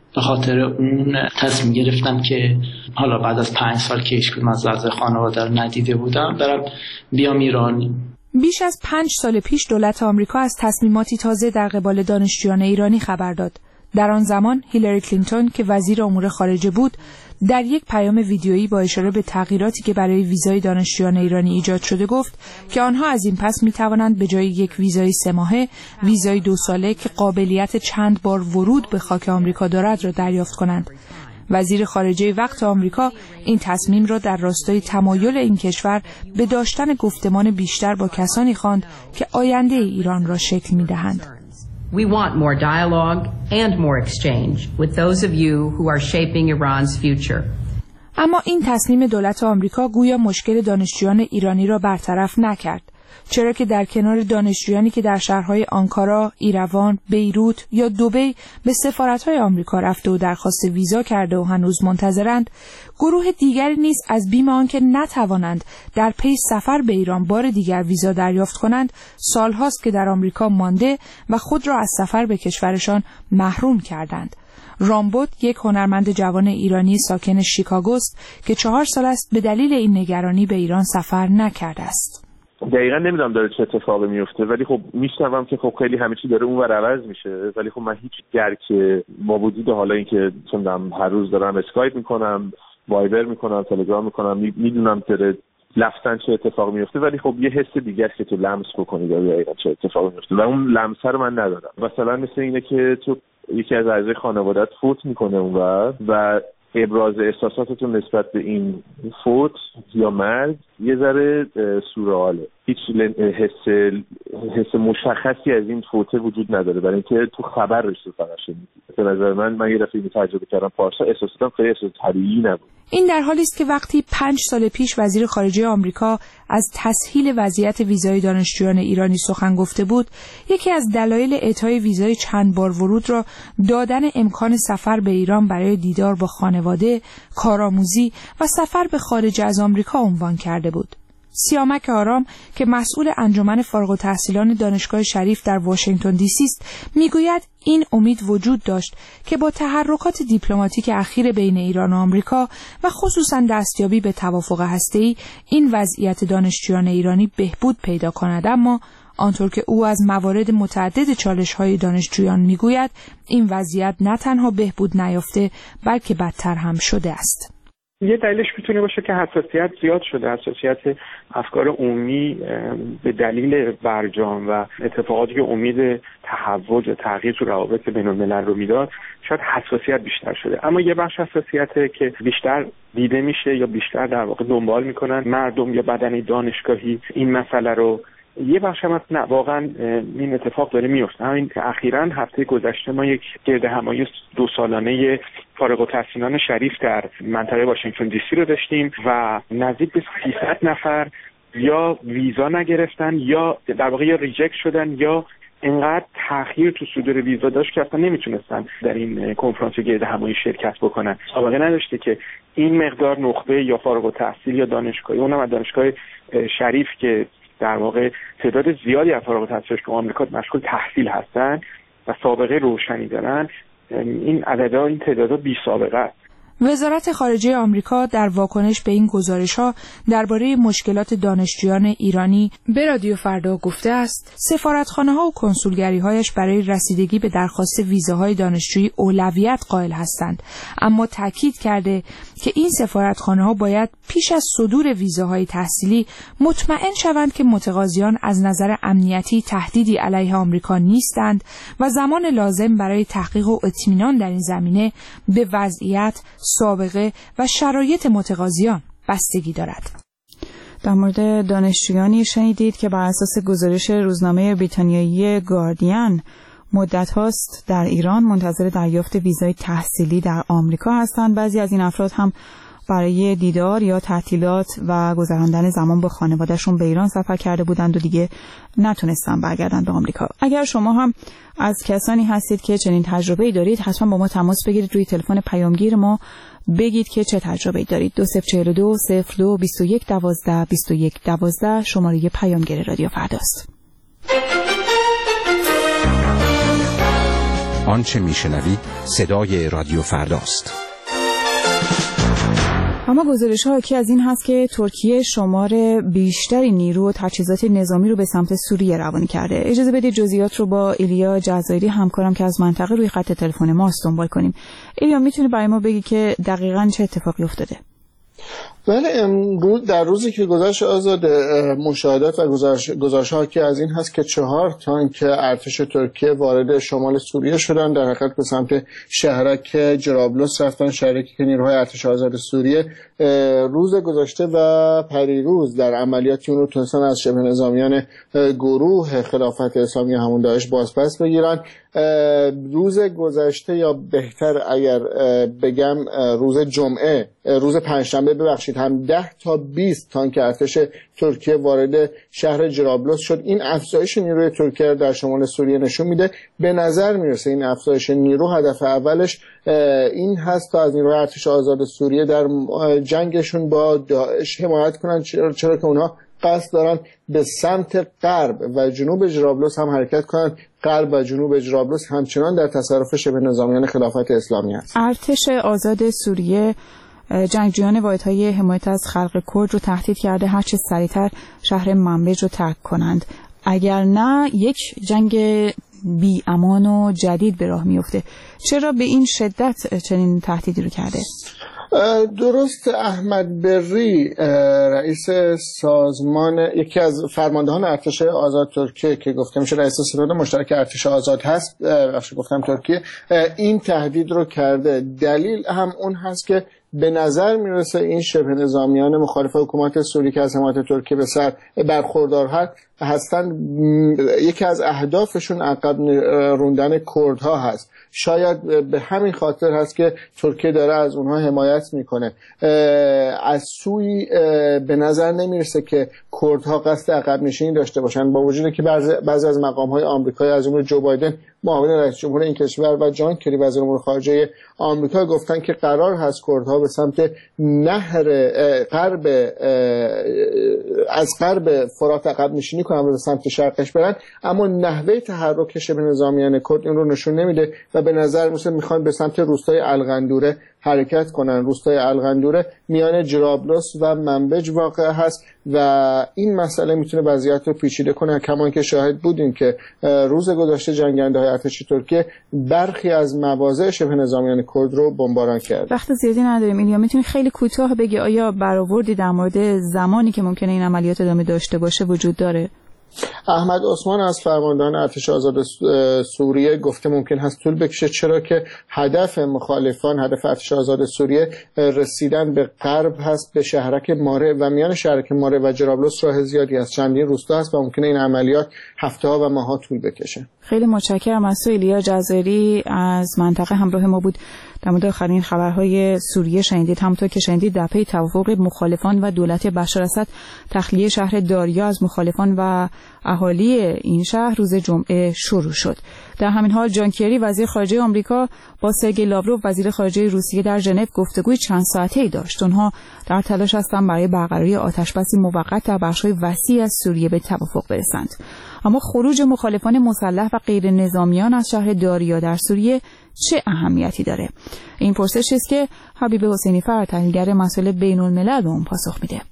به خاطر اون تصمیم گرفتم که حالا بعد از پنج سال که هیچ کدوم از اعضای خانواده رو ندیده بودم برم بیام ایران. بیش از پنج سال پیش دولت آمریکا از تصمیماتی تازه در قبال دانشجویان ایرانی خبر داد. در آن زمان هیلاری کلینتون که وزیر امور خارجه بود در یک پیام ویدیویی با اشاره به تغییراتی که برای ویزای دانشجویان ایرانی ایجاد شده گفت که آنها از این پس می توانند به جای یک ویزای سه ماهه، ویزای دو ساله که قابلیت چند بار ورود به خاک آمریکا دارد را دریافت کنند. وزیر خارجه وقت آمریکا این تصمیم را در راستای تمایل این کشور به داشتن گفتمان بیشتر با کسانی خواند که آینده ایران را شکل می دهند. We want more dialogue and more exchange with those of you who are shaping Iran's future. اما این تصمیم دولت آمریکا گویا مشکل دانشجویان ایرانی را برطرف نکرد، چرا که در کنار دانشجویانی که در شهرهای آنکارا، ایروان، بیروت یا دبی به سفارت‌های آمریکا رفته و درخواست ویزا کرده و هنوز منتظرند، گروه دیگری نیز از بیم آنکه نتوانند در پی سفر به ایران بار دیگر ویزا دریافت کنند، سالهاست که در آمریکا مانده و خود را از سفر به کشورشان محروم کردند. رامبود یک هنرمند جوان ایرانی ساکن شیکاگوست که چهار سال است به دلیل این نگرانی به ایران سفر نکرده است. دقیقا نمیدونم داره چه اتفاقی میفته، ولی خب میشنوم که خب خیلی همه چی داره اونور عوض میشه، ولی خب من هیچ درک با وجود حالا اینکه چندم هر روز دارم اسکایپ میکنم، وایبر میکنم، تلگرام میکنم، میدونم داره لفتن چه اتفاقی میفته، ولی خب یه حس دیگه است که تو لمس بکنی دقیقا چه اتفاقی میفته و اون لمسه رو من ندارم. مثلا مثل اینه که تو یکی از اعضای خانواده‌ات فوت میکنه اونور و ابراز احساساتتون نسبت به این فوت یا مرگ یه ذره سورئاله. هیچ حس حس مشخصی از این فوته وجود نداره، برای اینکه تو خبر رسید فقط شنیدی. به نظر من من یه دفعه اینو تجربه کردم پارسا، احساساتم خیلی احساس طبیعی نبود. این در حالی است که وقتی پنج سال پیش وزیر خارجه آمریکا از تسهیل وضعیت ویزای دانشجویان ایرانی سخن گفته بود، یکی از دلایل اعطای ویزای چند بار ورود را دادن امکان سفر به ایران برای دیدار با خانواده، کارآموزی و سفر به خارج از آمریکا عنوان کرده بود. سیامک آرام که مسئول انجمن فارغ التحصیلان دانشگاه شریف در واشنگتن دی سی است، میگوید این امید وجود داشت که با تحرکات دیپلماتیک اخیر بین ایران و آمریکا و خصوصا دستیابی به توافق هسته‌ای این وضعیت دانشجویان ایرانی بهبود پیدا کند، اما آنطور که او از موارد متعدد چالش‌های دانشجویان میگوید این وضعیت نه تنها بهبود نیافته بلکه بدتر هم شده است. یه دلیلش میتونه باشه که حساسیت زیاد شده، حساسیت افکار عمومی به دلیل برجام و اتفاقاتی که امید تحول و تغییر تو روابط بین الملل رو میداد، شاید حساسیت بیشتر شده. اما یه بخش حساسیته که بیشتر دیده میشه یا بیشتر در واقع دنبال میکنن مردم یا بدن دانشگاهی این مسئله رو. یه بخش هم نه، واقعا این اتفاق داره میفته. همین که اخیراً هفته گذشته ما یک گرد همایی دو سالانه فارغ التحصیلان شریف در منطقه واشنگتن دی سی رو داشتیم و نزدیک به سیصد نفر یا ویزا نگرفتن یا در واقع یا ریجکت شدن یا اینقدر تأخیر تو صدور ویزا داشت که اصلا نمیتونستن در این کنفرانس گرد همایی شرکت بکنن. سابقه نداشته که این مقدار نخبه یا فارغ التحصیل یا دانشگاهی، اونم از دانشگاه شریف که در واقع تعداد زیادی از فارغ التحصیلان تو آمریکا مشغول تحصیل هستن و سابقه روشنی دارن، این عددها این تعدادها بی سابقه است. وزارت خارجه آمریکا در واکنش به این گزارش‌ها درباره مشکلات دانشجویان ایرانی به رادیو فردا گفته است سفارتخانه‌ها و کنسولگری‌هایش برای رسیدگی به درخواست ویزاهای دانشجویی اولویت قائل هستند، اما تاکید کرده که این سفارتخانه‌ها باید پیش از صدور ویزاهای تحصیلی مطمئن شوند که متقاضیان از نظر امنیتی تهدیدی علیه آمریکا نیستند و زمان لازم برای تحقیق و اطمینان در این زمینه به وضعیت، سابقه و شرایط متقاضیان بستگی دارد. در مورد دانشجویانی شنیدید که بر اساس گزارش روزنامه بریتانیایی گاردین مدت هاست در ایران منتظر دریافت ویزای تحصیلی در آمریکا هستند. بعضی از این افراد هم برای دیدار یا تعطیلات و گذراندن زمان با خانواده‌شون به ایران سفر کرده بودند و دیگه نتونستن برگردن به آمریکا. اگر شما هم از کسانی هستید که چنین تجربه‌ای دارید، حتما با ما تماس بگیرید. روی تلفن پیامگیر ما بگید که چه تجربه‌ای دارید. دو صفر چهار دو صفر دو بیست و یک دوازده بیست و یک دوازده شماره پیامگیر رادیو فرداست. آنچه میشنوید صدای رادیو فرداست. اما گزارش ها حاکی از این هست که ترکیه شمار بیشتری نیرو و تجهیزات نظامی رو به سمت سوریه روانه کرده. اجازه بدید جزئیات رو با ایلیا جزایری همکارم که از منطقه روی خط تلفن ماست دنبال کنیم. ایلیا، میتونی برای ما بگی که دقیقاً چه اتفاقی افتاده؟ بله، امروز در روزی که گذشت آزاد مشاهدات و گزارش گزارش‌ها که از این هست که چهار تانک ارتش ترکیه وارد شمال سوریه شدن، در حقیقت به سمت شهرک جرابلس رفتن، شهرکی که نیروهای ارتش آزاد سوریه روز گذشته و پریروز در عملیاتی اون رو تونستن از شبه نظامیان گروه خلافت اسلامی همون داعش بازپس بگیرن. روز گذشته، یا بهتر اگر بگم روز جمعه، روز پنجشنبه ببخشید، هم ده تا بیست تانک ارتش ترکیه وارد شهر جرابلس شد. این افزایش نیروی ترکیه در شمال سوریه نشون میده به نظر میرسه این افزایش نیرو هدف اولش این هست تا از نیروی ارتش آزاد سوریه در جنگشون با داعش حمایت کنن، چرا, چرا که اونها قصد دارن به سمت غرب و جنوب جرابلس هم حرکت کنن. غرب و جنوب جرابلس همچنان در تصرف شبه نظامیان خلافت اسلامی است. ارتش آزاد سوریه جنگجویان واحدهای حمایت از خلق کرد رو تهدید کرده هرچه سریعتر شهر منبج رو ترک کنند، اگر نه یک جنگ بی امان و جدید به راه میفته. چرا به این شدت چنین تهدیدی رو کرده؟ درست، احمد بری رئیس سازمان، یکی از فرماندهان ارتش آزاد ترکیه که گفته میشه رئیس ستاد مشترک ارتش آزاد هست، بخش گفتم ترکیه، این تهدید رو کرده. دلیل هم اون هست که به نظر میرسه این شبه نظامیان مخالف حکومت سوریه که از حمایت ترکیه به سر برخوردار هستند، یکی از اهدافشون عقب روندن کردها هست. شاید به همین خاطر هست که ترکیه داره از اونها حمایت میکنه. از سوی به نظر نمیرسه که کردها قصد عقب نشینی داشته باشن، با وجودی که بعضی از مقام‌های آمریکایی از جمله جو بایدن معاون رئیس جمهور این کشور و جان کری وزیر امور خارجه آمریکا گفتن که قرار هست کردها به سمت نهر غرب از غرب فرات عقب نشینی کنن و به سمت شرقش برن، اما نحوه تحرک شبه نظامیان کرد این رو نشون نمیده و به نظر میاد میخوان به سمت روستای الغندوره حرکت کنن. روستای الغندوره میان جرابلس و منبج واقع هست و این مسئله میتونه وضعیت رو پیچیده کنه، کما که شاهد بودیم که روز گذشته جنگنده‌های ارتش ترکیه برخی از مواضع شبه نظامیان کرد رو بمباران کرد. وقت زیادی نداریم ایلیا، میتونی خیلی کوتاه بگی آیا برآوردی در مورد زمانی که ممکنه این عملیات ادامه داشته باشه وجود داره؟ احمد عثمان از فرماندهان ارتش آزاد سوریه گفته ممکن هست طول بکشه، چرا که هدف مخالفان، هدف ارتش آزاد سوریه رسیدن به غرب هست، به شهرک ماره و میان شهرک ماره و جرابلس راه زیادی است، چندین روستا هست و ممکنه این عملیات هفته ها و ماه ها طول بکشه. خیلی متشکرم از تو ایلیا جزایری از منطقه همراه ما بود. در مورد آخرین خبرهای سوریه شنیدید. همونطور که شنیدید در پی توافق مخالفان و دولت بشار اسد تخلیه شهر داریا از مخالفان و اهالی این شهر روز جمعه شروع شد. در همین حال جان کری وزیر خارجه آمریکا با سرگئی لاوروف وزیر خارجه روسیه در ژنو گفتگوی چند ساعته‌ای داشت. اونها در تلاش هستند برای برقراری آتشبسی موقت در بخش‌های وسیع از سوریه به توافق برسند. اما خروج مخالفان مسلح و غیر نظامیان از شهر داریا در سوریه چه اهمیتی داره؟ این پرسشی است که حبیب حسینی فر، تحلیلگر مسائل بین‌الملل، به اون پاسخ میده.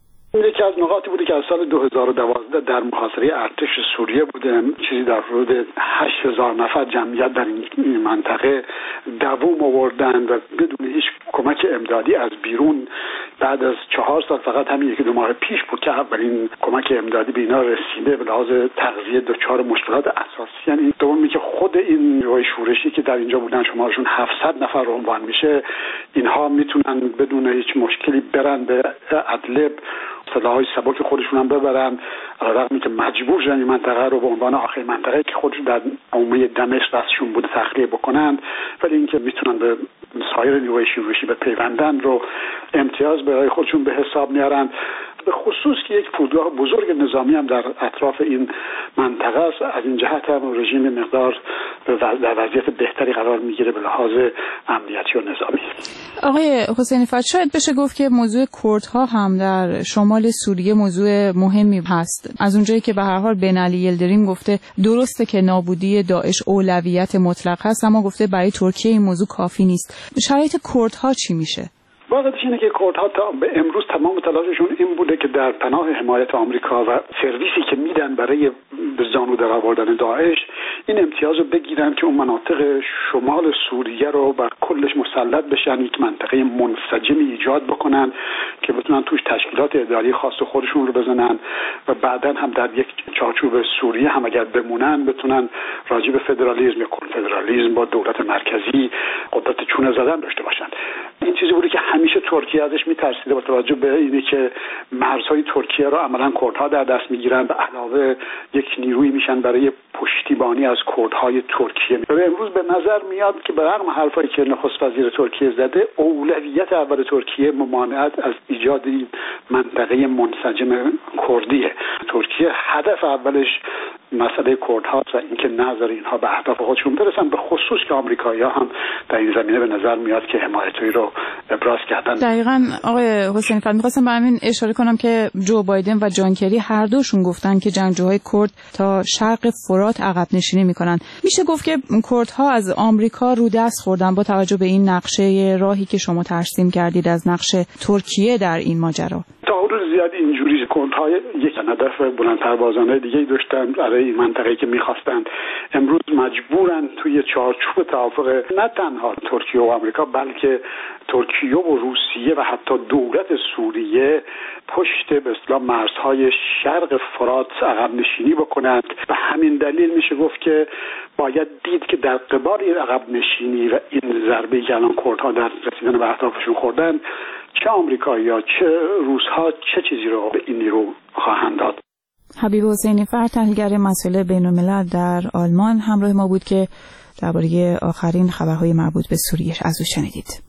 یکی از نقاطی بوده که از سال دو هزار و دوازده در محاصره ارتش سوریه بوده، چیزی در حدود هشت هزار نفر جمعیت در این منطقه دووم آوردن و بدون هیچ کمک امدادی از بیرون. بعد از چهار سال فقط همین یکی دو ماه پیش بود که اولین کمک امدادی به اینا رسیده. به لحاظ تغذیه دچار مشکلات اساسی. یعنی دومی که خود این نیروهای شورشی که در اینجا بودن شمارشون هفتصد نفر رو عنوان میشه، اینها میتونن بدون هیچ مشکلی برن به ادلب، سلاح‌های سبک خودشون هم ببرن، علاوه که مجبور شدن این منطقه رو به عنوان آخرین منطقه که خودشون در عمومی دمشق دستشون بوده تخلیه بکنند، ولی اینکه میتونن به سایر نیروهای شورشی به پیوندن رو امتیاز برای خودشون به حساب میارن. به خصوص که یک فرودگاه بزرگ نظامی هم در اطراف این منطقه است. از این جهت هم رژیم مقدار در وضعیت بهتری قرار میگیره به لحاظ امنیتی و نظامی. آقای حسینی فر، شاید بشه گفت که موضوع کردها هم در شمال سوریه موضوع مهمی هست. از اونجایی که به هر حال بنعلی یلدریم گفته درسته که نابودی داعش اولویت مطلق هست، اما گفته برای ترکیه این موضوع کافی نیست. شرایط کردها چی میشه؟ واقعیتش اینه که کردها تا به امروز تمام تلاششون این بوده که در پناه حمایت آمریکا و سرویسی که میدن برای به زانو در آوردن داعش این امتیاز رو بگیرن که اون مناطق شمال سوریه رو بر کلش مسلط بشن، یک منطقه منسجمی ایجاد بکنن که بتونن توش تشکیلات اداری خاص خودشون رو بزنن و بعداً هم در یک چارچوب سوریه هم اگر بمونن بتونن راجع به فدرالیسم یا کنفدرالیسم با دولت مرکزی قدرت چونه زدن داشته باشن. این چیزی بوده که همیشه ترکیه ازش میترسیده با توجه به اینه که مرزهای ترکیه رو عملاً کردها در دست میگیرن، به علاوه یک نیروی میشن برای پشتیبانی از کردهای ترکیه. و امروز به نظر میاد که به رغم حرفایی که نخست وزیر ترکیه زده، اولویت اول ترکیه ممانعت از ایجاد این منطقه منسجم کردیه. ترکیه هدف اولش مسئله کردهاست و اینکه نظر اینها به اهداف خودشون برسن، به خصوص که آمریکایی‌ها هم در این زمینه به نظر میاد که حمایتی رو ابراز کردن. دقیقاً آقای حسینی فر، می‌خواستم به همین اشاره کنم که جو بایدن و جان کری هر دوشون گفتن که جنگجوهای کرد تا شرق فرات عقب نشینی می‌کنن. میشه گفت که کردها از آمریکا رو دست خوردن با توجه به این نقشه راهی که شما ترسیم کردید از نقش ترکیه در این ماجرا. تا حدود زیاد اینجوری کردها یک هدف بلندپروازانه دیگه داشتن برای این منطقه‌ای که می‌خواستن. امروز مجبورن توی چارچوب توافق نه تنها ترکیه و آمریکا بلکه ترکیه و روسیه و حتی دولت سوریه پشت به اصطلاح مرزهای شرق فرات عقب نشینی بکنند. به همین دلیل میشه گفت که باید دید که در قبال این عقب نشینی و این ضربه‌ای که الان کردها در رسیدن به اهدافشون خوردن، چه آمریکایی‌ها چه روس‌ها چه چیزی رو به این نیرو خواهند داد. حبیب حسینی فر، تحلیلگر مسائل بین‌الملل در آلمان، همراه ما بود که درباره آخرین خبرهای مربوط به سوریه از او شنیدید.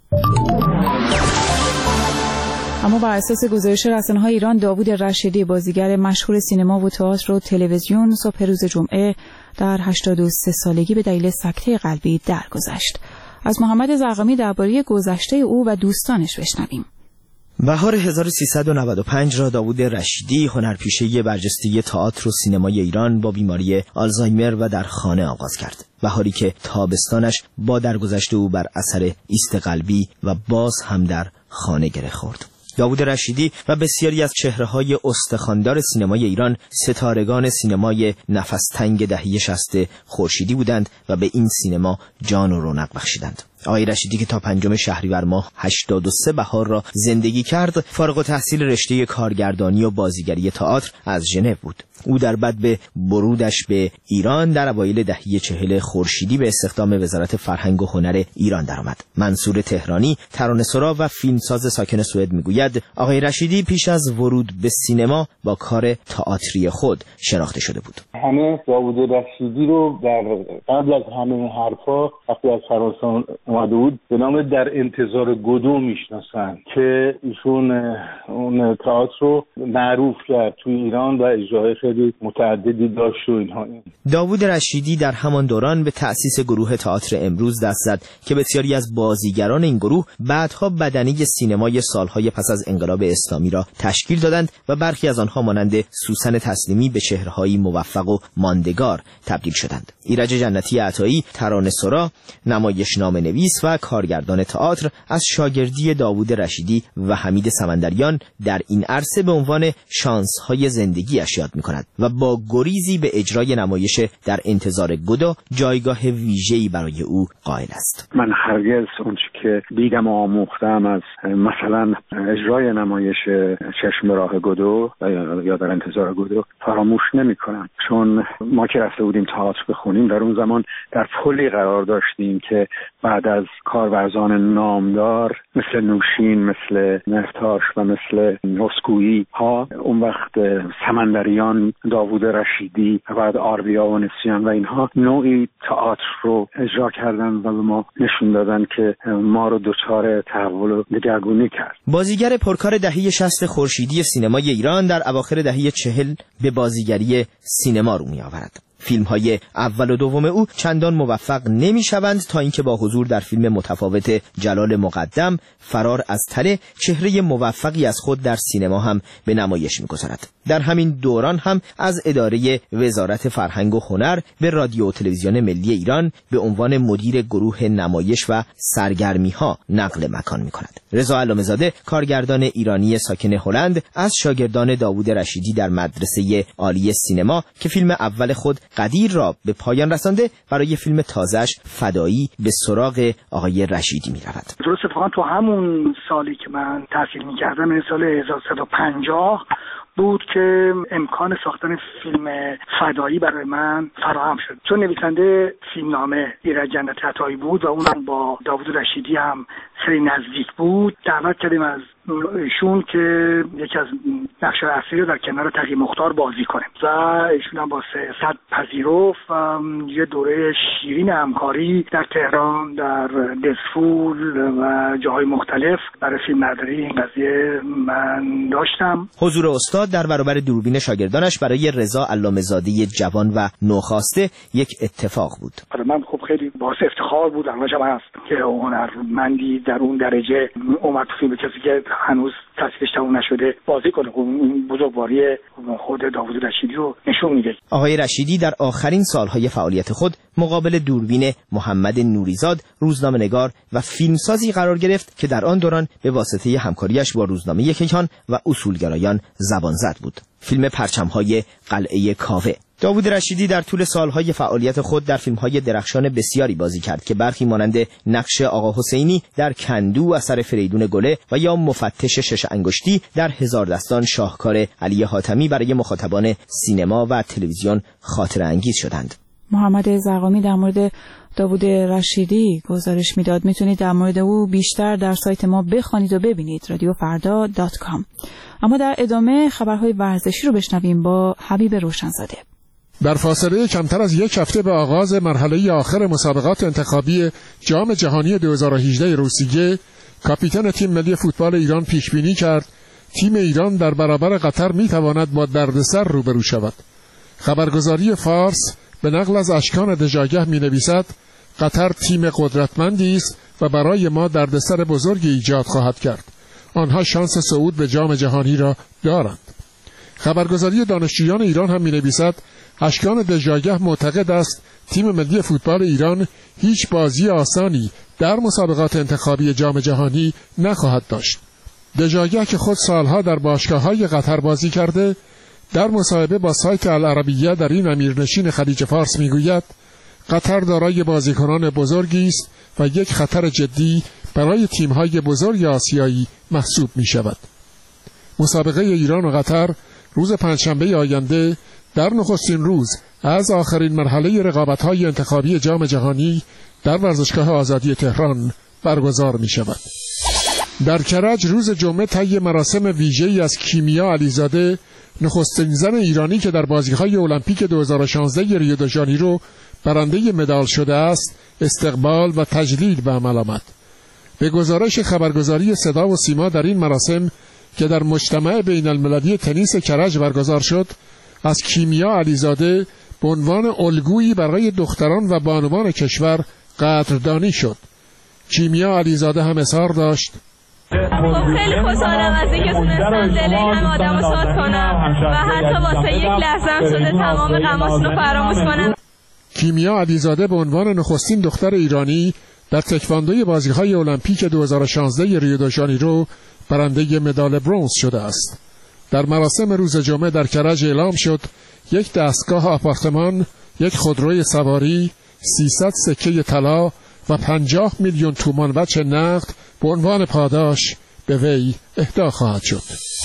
اما بر اساس گزارش رسانه‌های ایران، داوود رشیدی، بازیگر مشهور سینما و تئاتر و تلویزیون، صبح روز جمعه در هشتاد و سه سالگی به دلیل سکته قلبی درگذشت. از محمد زرقامی درباره گذشته او و دوستانش بشنویم. بهار هزار و سیصد و نود و پنج را داوود رشیدی، هنرپیشه برجسته تئاتر و سینمای ایران، با بیماری آلزایمر و در خانه آغاز کرد. بهاری که تابستانش با درگذشت او بر اثر ایست قلبی و باز هم در خانه گره خورد. داوود رشیدی و بسیاری از چهره‌های استخواندار سینمای ایران ستارگان سینمای نفس تنگ دهه شصت خورشیدی بودند و به این سینما جان و رونق بخشیدند. آقای رشیدی که تا پنجم شهریور ماه هشتاد و سه بهار را زندگی کرد، فارغ التحصیل رشته کارگردانی و بازیگری تئاتر از ژنو بود. او در بعد به برودش به ایران در اوایل دهه چهل خورشیدی به استخدام وزارت فرهنگ و هنر ایران درآمد. منصور تهرانی، ترانه‌سرا و فیلمساز ساکن سوئد میگوید آقای رشیدی پیش از ورود به سینما با کار تئاتری خود شناخته شده بود. همه داوود رشیدی رو در قبل از همه حرفا وقتی از فرانسه اومده بود به نام در انتظار گودو میشناسن که ایشون اون تئاتر رو معروف کرد توی ایران و اجرای خیلی متعددی داشت و اینها. داوود رشیدی در همان دوران به تأسیس گروه تئاتر امروز دست زد که بسیاری از بازیگران این گروه بعدها بدنه سینمای سالهای پس از انقلاب اسلامی را تشکیل دادند و برخی از آنها مانند سوسن تسلیمی به چهره‌های موفق و ماندگار تبدیل شدند. ایرج جنتی عطایی، ترانه‌سرا، نمایشنامه نویس و کارگردان تئاتر، از شاگردی داوود رشیدی و حمید سمندریان در این عرصه به عنوان شانس‌های زندگی‌اش یاد می‌کند و با گریزی به اجرای نمایش در انتظار گودو جایگاه ویژه‌ای برای او قائل است. من هرگز اونچه که دیدم و آموختم از مثلا اجرای نمایش چشم راه گودو یا در انتظار گودو فراموش نمی‌کنم، چون ما که رفته بودیم تئاتر بخونیم در اون زمان در پلی قرار داشتیم که بعد از کارورزان نامدار مثل نوشین، مثل مهرتاش و مثل اسکویی ها، اون وقت سمندریان، داوود رشیدی و بعد آربیا و نسیان و اینها نوعی تئاتر رو اجرا کردن و به ما نشون دادن که ما رو دچار تحول و دگرگونی کرد. بازیگر پرکار دهه شصت خورشیدی سینمای ایران در اواخر دهه چهل به بازیگری سینما رو می آورد. فیلم‌های اول و دوم او چندان موفق نمی‌شوند تا اینکه با حضور در فیلم متفاوت جلال مقدم فرار از تله چهره موفقی از خود در سینما هم به نمایش می‌گذارد. در همین دوران هم از اداره وزارت فرهنگ و هنر به رادیو و تلویزیون ملی ایران به عنوان مدیر گروه نمایش و سرگرمی‌ها نقل مکان می‌کند. رضا علامه‌زاده کارگردان ایرانی ساکن هلند از شاگردان داوود رشیدی در مدرسه عالی سینما که فیلم اول خود قدیر را به پایان رسانده برای فیلم تازه‌اش فدایی به سراغ آقای رشیدی می‌رود. درسته اتفاقا تو همون سالی که من تحصیل می‌کردم سال هزار و سیصد و پنجاه بود که امکان ساختن فیلم فدایی برای من فراهم شد. چون نویسنده فیلمنامه ایرج جنتی عطایی بود و اونم با داوود رشیدی هم خیلی نزدیک بود، دعوت کردیم از ایشون که یکی از نقش‌های اصلی رو در کنار تقی مختار بازی کنه و ایشون هم با صد پذیرفت و یه دوره شیرین همکاری در تهران، در دزفول و جاهای مختلف برای فیلمبرداری این قضیه من داشتم. حضور استاد در برابر دوربین شاگردانش برای رضا علامه‌زاده جوان و نوخاسته یک اتفاق بود. برای من خب خیلی باعث افتخار بود، همش هم هست که هنرمندی در اون درجه اومد تو فیلم کسی که هنوز تصویرش تموم نشده بازی کنه. این بزرگواری خود داوود رشیدی رو نشون میده. آقای رشیدی در آخرین سالهای فعالیت خود مقابل دوربین محمد نوریزاد روزنامه‌نگار و فیلمسازی قرار گرفت که در آن دوران به واسطه همکاریش با روزنامه کیهان و اصولگرایان زبان زد بود. فیلم پرچم‌های قلعه کاوه. داوود رشیدی در طول سالهای فعالیت خود در فیلم‌های درخشان بسیاری بازی کرد که برخی مانند نقش آقا حسینی در کندو اثر فریدون گله و یا مفتش شش انگشتی در هزار دستان شاهکار علی حاتمی برای مخاطبان سینما و تلویزیون خاطره انگیز شدند. محمد زرقامی در مورد داوود رشیدی گزارش میداد. میتونید در مورد او بیشتر در سایت ما بخوانید و ببینید رادیو فردا دات کام. اما در ادامه خبرهای ورزشی رو بشنویم با حبیب روشنزاده. در فاصله کمتر از یک هفته به آغاز مرحله آخر مسابقات انتخابی جام جهانی دو هزار و هجده روسیه، کاپیتان تیم ملی فوتبال ایران پیش بینی کرد تیم ایران در برابر قطر میتواند با دردسر روبرو شود. خبرگزاری فارس به نقل از اشکان دژاگه مینویسد قطر تیم قدرتمندی است و برای ما دردسر بزرگی ایجاد خواهد کرد. آنها شانس صعود به جام جهانی را دارند. خبرگزاری دانشجویان ایران هم مینویسد اشکان دژاگه معتقد است تیم ملی فوتبال ایران هیچ بازی آسانی در مسابقات انتخابی جام جهانی نخواهد داشت. دژاگه که خود سالها در باشگاه‌های قطر بازی کرده، در مصاحبه با سایت العربیه در این امیرنشین خلیج فارس میگوید قطر دارای بازیکنان بزرگی است و یک خطر جدی برای تیم‌های بزرگ آسیایی محسوب می‌شود. مسابقه ایران و قطر روز پنجشنبه آینده در نخستین روز از آخرین مرحله رقابت‌های انتخابی جام جهانی در ورزشگاه آزادی تهران برگزار می‌شود. در کرج روز جمعه طی مراسم ویژه‌ای از کیمیا علیزاده، نخستین زن ایرانی که در بازی‌های المپیک دو هزار و شانزده ریو د ژانیرو برنده مدال شده است، استقبال و تجلیل به عمل آمد. به گزارش خبرگزاری صدا و سیما در این مراسم که در مجتمع بین المللی تنیس کرج برگزار شد، از کیمیا علیزاده به عنوان الگویی برای دختران و بانوان کشور قدردانی شد. کیمیا علیزاده هم اظهار داشت خیلی خوشحالم از اینکه تونستم دل این همه آدم رو شاد کنم و حتی واسه یک لحظه هم شده تمام غماشون رو فراموش کنم. کیمیا علیزاده به عنوان نخستین دختر ایرانی در تکواندوی بازی‌های المپیک دو هزار و شانزده ریو د ژانیرو برنده مدال برنز شده است. در مراسم روز جمعه در کرج اعلام شد یک دستگاه آپارتمان، یک خودروی سواری، سیصد سکه طلا و پنجاه میلیون تومان وجه نقد به عنوان پاداش به وی اهدا خواهد شد.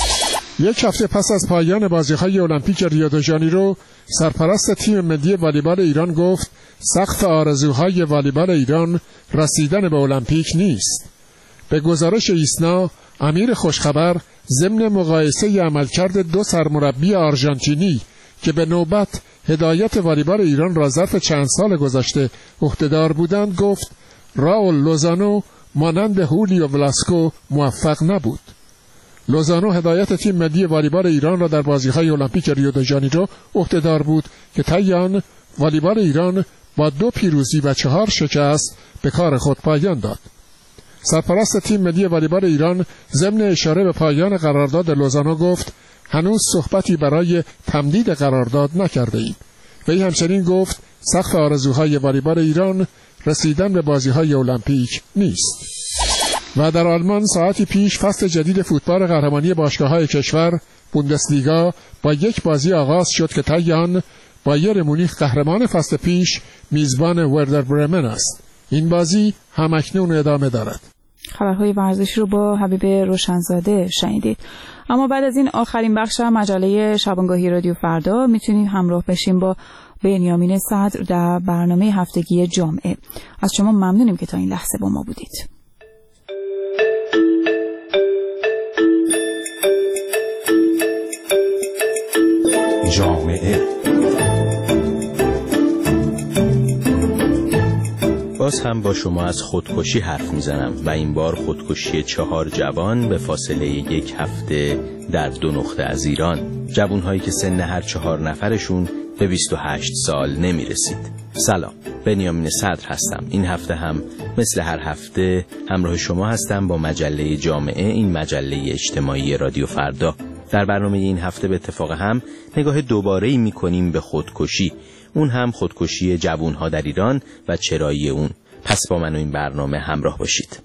یک هفته پس از پایان بازی‌های المپیک ریو د ژانیرو، سرپرست تیم ملی والیبال ایران گفت سقف آرزوهای والیبال ایران رسیدن به المپیک نیست. به گزارش ایسنا، امیر خوشخبر ضمن مقایسه عملکرد دو سرمربی آرژانتینی که به نوبت هدایت والیبال ایران را ظرف چند سال گذشته عهده‌دار بودند گفت راول لوزانو مانند هولیو ولاسکو موفق نبود. لوزانو هدایت تیم ملی والیبال ایران را در بازی‌های المپیک ریو د ژانیرو عهده‌دار بود که طی آن والیبال ایران با دو پیروزی و چهار شکست به کار خود پایان داد. سرپرست تیم ملی والیبال ایران ضمن اشاره به پایان قرارداد لوزانو گفت هنوز صحبتی برای تمدید قرارداد نکرده ایم. وی همچنین گفت سقف آرزوهای والیبال ایران رسیدن به بازی‌های المپیک نیست. و در آلمان ساعتی پیش فصل جدید فوتبال قهرمانی باشگاه‌های کشور بوندسلیگا با یک بازی آغاز شد که طی آن بایر مونیخ قهرمان فصل پیش میزبان وردر برمن است. این بازی همکنون ادامه دارد. خبرهای ورزشی رو با حبیب روشنزاده شنیدید. اما بعد از این آخرین بخش مجله شبانگاهی رادیو فردا میتونید همراه بشیم با بنیامین صدر در برنامه هفتگی جامعه. از شما ممنونیم که تا این لحظه با ما بودید. جامعه باز هم با شما از خودکشی حرف میزنم و این بار خودکشی چهار جوان به فاصله یک هفته در دو نقطه از ایران. جوانهایی که سن هر چهار نفرشون به بیست و هشت سال نمیرسید. سلام، بنیامین صدر هستم. این هفته هم مثل هر هفته همراه شما هستم با مجله جامعه، این مجله اجتماعی رادیو فردا. در برنامه این هفته به اتفاق هم نگاه دوباره‌ای می‌کنیم به خودکشی، اون هم خودکشی جوانها در ایران و چرایی اون. پس با من و این برنامه همراه باشید.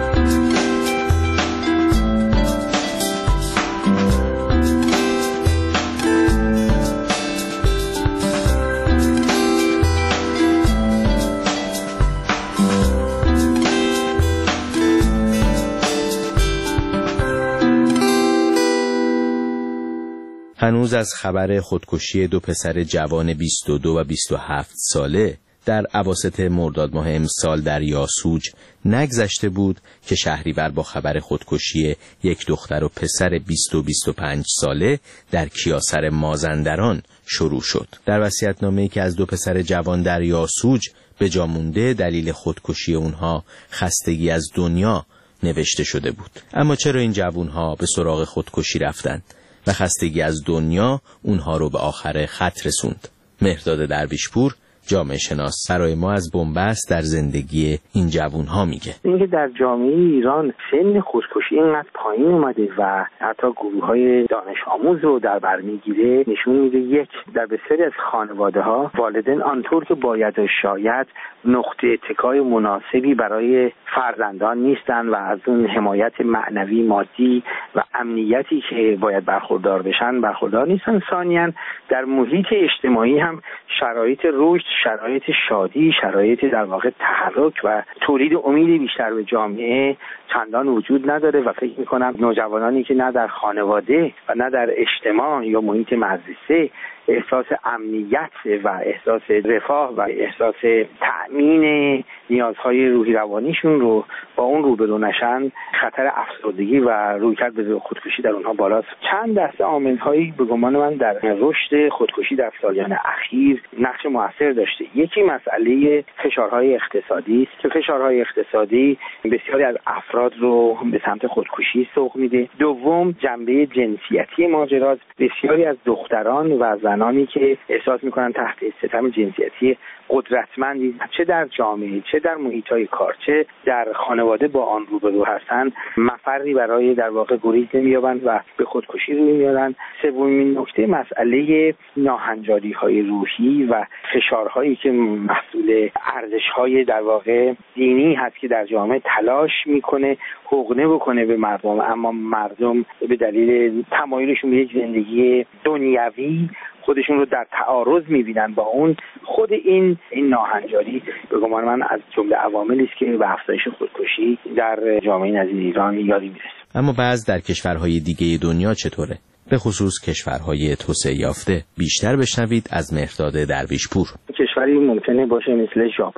هنوز از خبر خودکشی دو پسر جوان بیست و دو و بیست و هفت ساله در اواسط مرداد ماه امسال در یاسوج نگذشته بود که شهریور با خبر خودکشی یک دختر و پسر بیست و بیست و پنج ساله در کیاسر مازندران شروع شد. در وصیت‌نامه‌ای که از دو پسر جوان در یاسوج به جا مونده دلیل خودکشی اونها خستگی از دنیا نوشته شده بود. اما چرا این جوانها به سراغ خودکشی رفتند و خستگی از دنیا اونها رو به آخر خط رسوند؟ مهرداد درویشپور جامعه شناس برای ما از بنبست در زندگی این جوانها میگه. اینکه در جامعه ایران سن خودکشی اینقدر پایین اومده و حتی گروه‌های دانش آموز رو در بر میگیره نشون میده یک، در بسیاری از خانواده‌ها والدین آنطور که باید و شاید نقطه اتکای مناسبی برای فرزندان نیستن و از اون حمایت معنوی، مادی و امنیتی که باید برخوردار بشن برخوردار نیستن. ثانیاً در محیط اجتماعی هم شرایط رشد، شرایط شادی، شرایط در واقع تحرک و تولید امید بیشتر به جامعه چندان وجود نداره و فکر میکنم نوجوانانی که نه در خانواده و نه در اجتماع یا محیط مدرسه احساس امنیت و احساس رفاه و احساس تأمین نیازهای روحی روانیشون رو با اون روبرو نشن، خطر افسردگی و رویکرد به خودکشی در اونها بالاست. چند دسته عامل‌هایی به گمان من در رشد خودکشی در سالیان اخیر نقش موثر داشته. یکی مسئله فشارهای اقتصادی است که فشارهای اقتصادی بسیاری از افراد رو به سمت خودکشی سوق میده. دوم، جنبه جنسیتی ماجراست. بسیاری از دختران و زنانی که احساس میکنن تحت ستم جنسیتی قدرتمندی چه در جامعه، چه در محیط‌های کار، چه در خانواده با آن روبرو هستند، مفری برای در واقع گریز نمی‌یابند و به خودکشی روی میارن. سومین نکته مسئله ناهنجاری‌های روحی و فشارهایی که محصول ارزش‌های در واقع دینی هست که در جامعه تلاش میکنه حقنه بکنه به مردم، اما مردم به دلیل تمایلشون به یک زندگی دنیوی خودشون رو در تعارض می‌بینن با اون. خود این این ناهنجاری به گمان من از جمله عواملی است که به افزایش خودکشی در جامعه نظیر ایران یادی میرسه. اما بعض در کشورهای دیگه دنیا چطوره؟ به خصوص کشورهای توسعه یافته. بیشتر بشنوید از مهرداد درویشپور. کشوری ممکنه باشه مثل ژاپن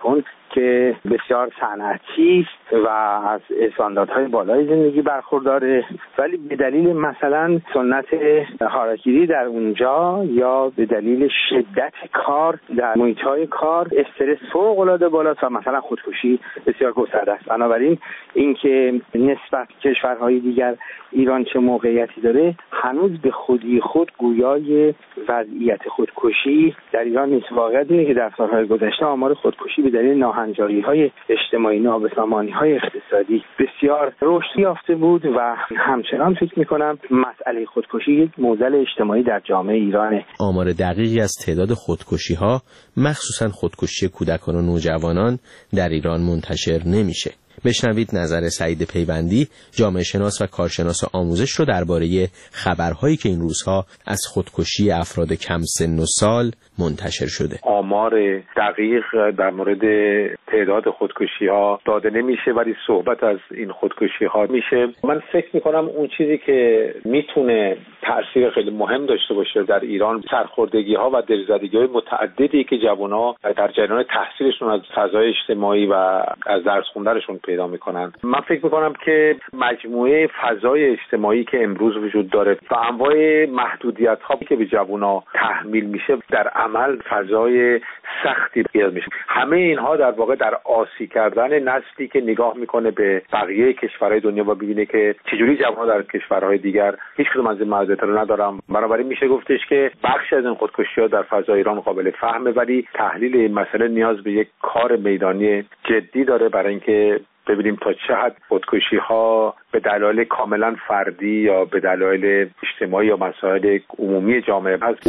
که بسیار صنعتی و از استانداردهای بالای زندگی برخورداره، ولی به دلیل مثلا سنت هاراکیری در اونجا یا به دلیل شدت کار در محیط‌های کار استرس فوق‌العاده بالاست و مثلا خودکشی بسیار گسترده است. بنابراین اینکه نسبت کشورهای دیگر ایران چه موقعیتی داره هنوز به خودی خود گویای وضعیت خودکشی در ایران نیست. واقعیت اینه که در سالهای گذشته آمار خودکشی به دلیل ناهنجاری‌های اجتماعی، نابسامانی‌های اقتصادی بسیار رشد یافته بود و همچنان فکر می‌کنم مسئله خودکشی یک معضل اجتماعی در جامعه ایرانه. آمار دقیقی از تعداد خودکشی‌ها، مخصوصاً خودکشی کودکان و نوجوانان در ایران منتشر نمیشه. بشنوید نظر سعید پیوندی، جامعه شناس و کارشناس آموزش رو درباره خبرهایی که این روزها از خودکشی افراد کم سن و سال منتشر شده. آمار دقیق در مورد تعداد خودکشی ها داده نمیشه، ولی صحبت از این خودکشی ها میشه. من فکر میکنم اون چیزی که میتونه تأثیر خیلی مهم داشته باشه در ایران، سرخوردگی ها و دلزدگی های متعددی که جوان ها در جریان تحصیلشون از فضای اجتماعی و از درس خوندنشون پیدا میکنن. من فکر میکنم که مجموعه فضای اجتماعی که امروز وجود داره و انواع محدودیت ها که به جوان ها تحمیل میشه در عمل فضای سختی ایجاد میشه. همه اینها در واقع در آسی کردن نسلی که نگاه میکنه به بقیه کشورهای دنیا و ببینه که چجوری جوان‌ها در کشورهای دیگر، هیچ کدوم از این معضلات رو ندارم. بنابراین میشه گفتش که بخشی از این خودکشی‌ها در فضای ایران قابل فهمه، ولی تحلیل این مسئله نیاز به یک کار میدانی جدی داره برای اینکه ببینیم تا چه حد خودکشی‌ها به دلایل کاملا فردی یا به دلایل اجتماعی یا مسائل عمومی جامعه هست.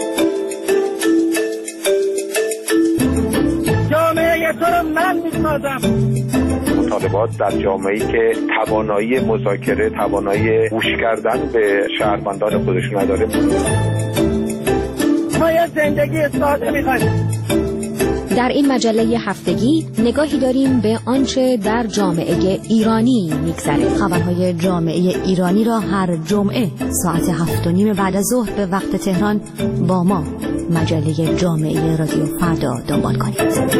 جامعه تو رو من می‌سازم. مطالبات در جامعه‌ای که توانایی مذاکره، توانایی گوش کردن به شهروندان خودشون نداره. ما یه زندگی ساده می‌خوایم. در این مجله هفتگی نگاهی داریم به آنچه در جامعه ایرانی میگذره. خبرهای جامعه ایرانی را هر جمعه ساعت هفت و نیم بعد از ظهر به وقت تهران با ما مجله جامعه رادیو فردا دنبال کنید.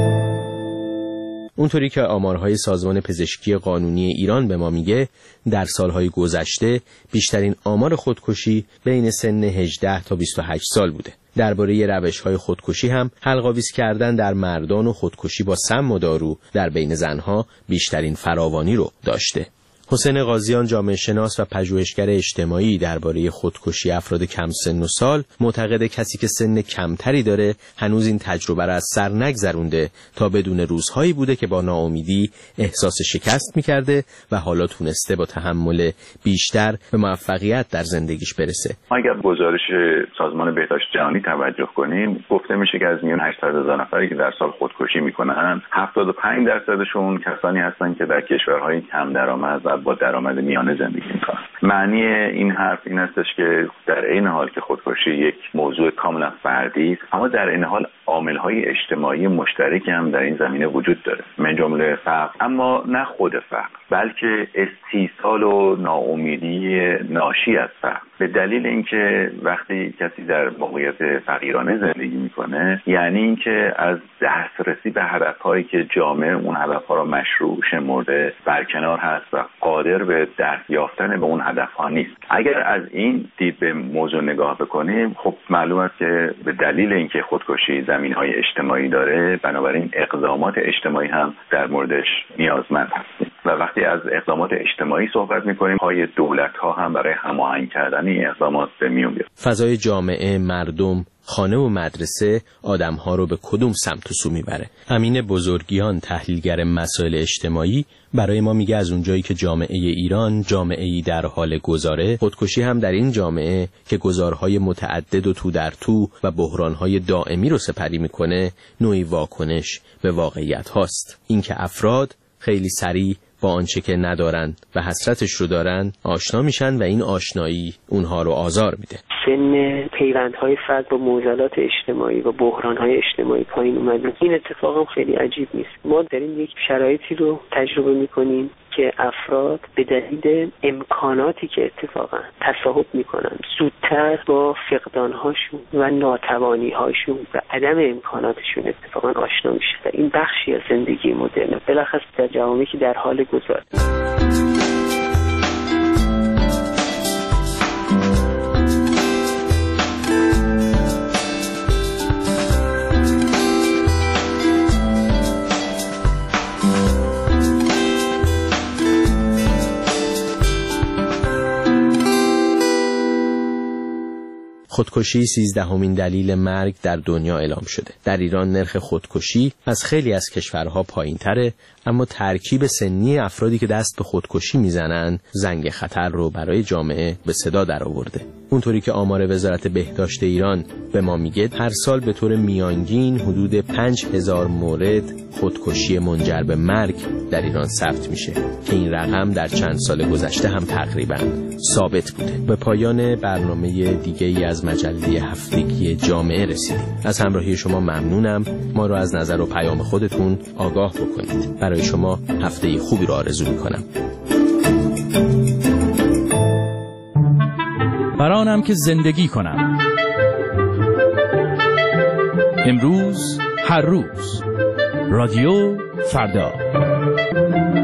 اونطوری که آمارهای سازمان پزشکی قانونی ایران به ما میگه، در سالهای گذشته بیشترین آمار خودکشی بین سن هجده تا بیست و هشت سال بوده. درباره روش‌های خودکشی هم حلق‌آویز کردن در مردان و خودکشی با سم و دارو در بین زنها بیشترین فراوانی رو داشته. حسین قاضیان، جامعه شناس و پژوهشگر اجتماعی، درباره خودکشی افراد کم سن و سال معتقد کسی که سن کمتری داره هنوز این تجربه را از سر نگذرونده تا بدون روزهایی بوده که با ناامیدی احساس شکست می‌کرده و حالا تونسته با تحمل بیشتر به موفقیت در زندگیش برسه. اگر گزارش سازمان بهداشت جهانی توجه کنیم، گفته میشه که از میان هشتاد هزار نفری که در سال خودکشی میکنن، هفتاد و پنج درصدشون کسانی هستن که در کشورهای کم درآمد و با درآمد میانه زندگی میکنن. معنی این حرف این هستش که در این حال که خودکشی یک موضوع کاملا فردی است، اما در این حال عامل‌های اجتماعی مشترکی هم در این زمینه وجود داره، من جمله فقر، اما نه خود فقر، بلکه استیصال و ناامیدی ناشی از فقر. به دلیل اینکه وقتی کسی در موقعیت فقیرانه زندگی میکنه، یعنی اینکه از دسترسی به هدفهایی که جامعه اون هدفها را مشروع شمرده برکنار هست و قادر به دست یافتن به اون هدفها نیست. اگر از این دید به موضوع نگاه بکنیم، خب معلوم است که به دلیل اینکه خودکشی زمینهای اجتماعی داره، بنابراین اقدامات اجتماعی هم در موردش نیازمند هستیم. و وقتی از اقدامات اجتماعی صحبت میکنیم، پای دولت ها هم برای هماهنگ کردن این اقدامات به میون بیاد. فضای جامعه، مردم، خانه و مدرسه آدم‌ها رو به کدوم سمت و سو میبره؟ امین بزرگیان، تحلیلگر مسائل اجتماعی، برای ما میگه از اونجایی که جامعه ایران جامعه‌ای در حال گذاره، خودکشی هم در این جامعه که گذارهای متعدد و تو در تو و بحرانهای دائمی رو سپری میکنه، نوعی واکنش به واقعیت هاست. اینکه افراد خیلی سریع با آنچه که ندارن و حسرتش رو دارن آشنا میشن و این آشنایی اونها رو آزار میده. سن پیوندهای فرد با معضلات اجتماعی و بحرانهای اجتماعی پایین اومده. این اتفاق هم خیلی عجیب نیست. ما داریم یک شرایطی رو تجربه میکنیم که افراد به دلیل امکاناتی که اتفاقا تصاحب میکنن زودتر با فقدانهاشون و ناتوانیهاشون و عدم امکاناتشون اتفاقا آشنا میشه و این بخشی از زندگی مدرن بلخص در جوامعی که در حال گذار. خودکشی سیزدهمین دلیل مرگ در دنیا اعلام شده. در ایران نرخ خودکشی از خیلی از کشورها پایین‌تره، اما ترکیب سنی افرادی که دست به خودکشی میزنن زنگ خطر رو برای جامعه به صدا درآورده. اونطوری که آمار وزارت بهداشت ایران به ما میگه هر سال به طور میانگین حدود پنج هزار مورد خودکشی منجر به مرگ در ایران ثبت میشه که این رقم در چند سال گذشته هم تقریبا ثابت بوده. به پایان برنامه دیگه‌ای از مجله هفتگی جامعه رسیدیم. از همراهی شما ممنونم. ما رو از نظر و پیام خودتون آگاه بکنید. برای شما هفته خوبی رو آرزو میکنم. برانم که زندگی کنم. امروز هر روز رادیو فردا.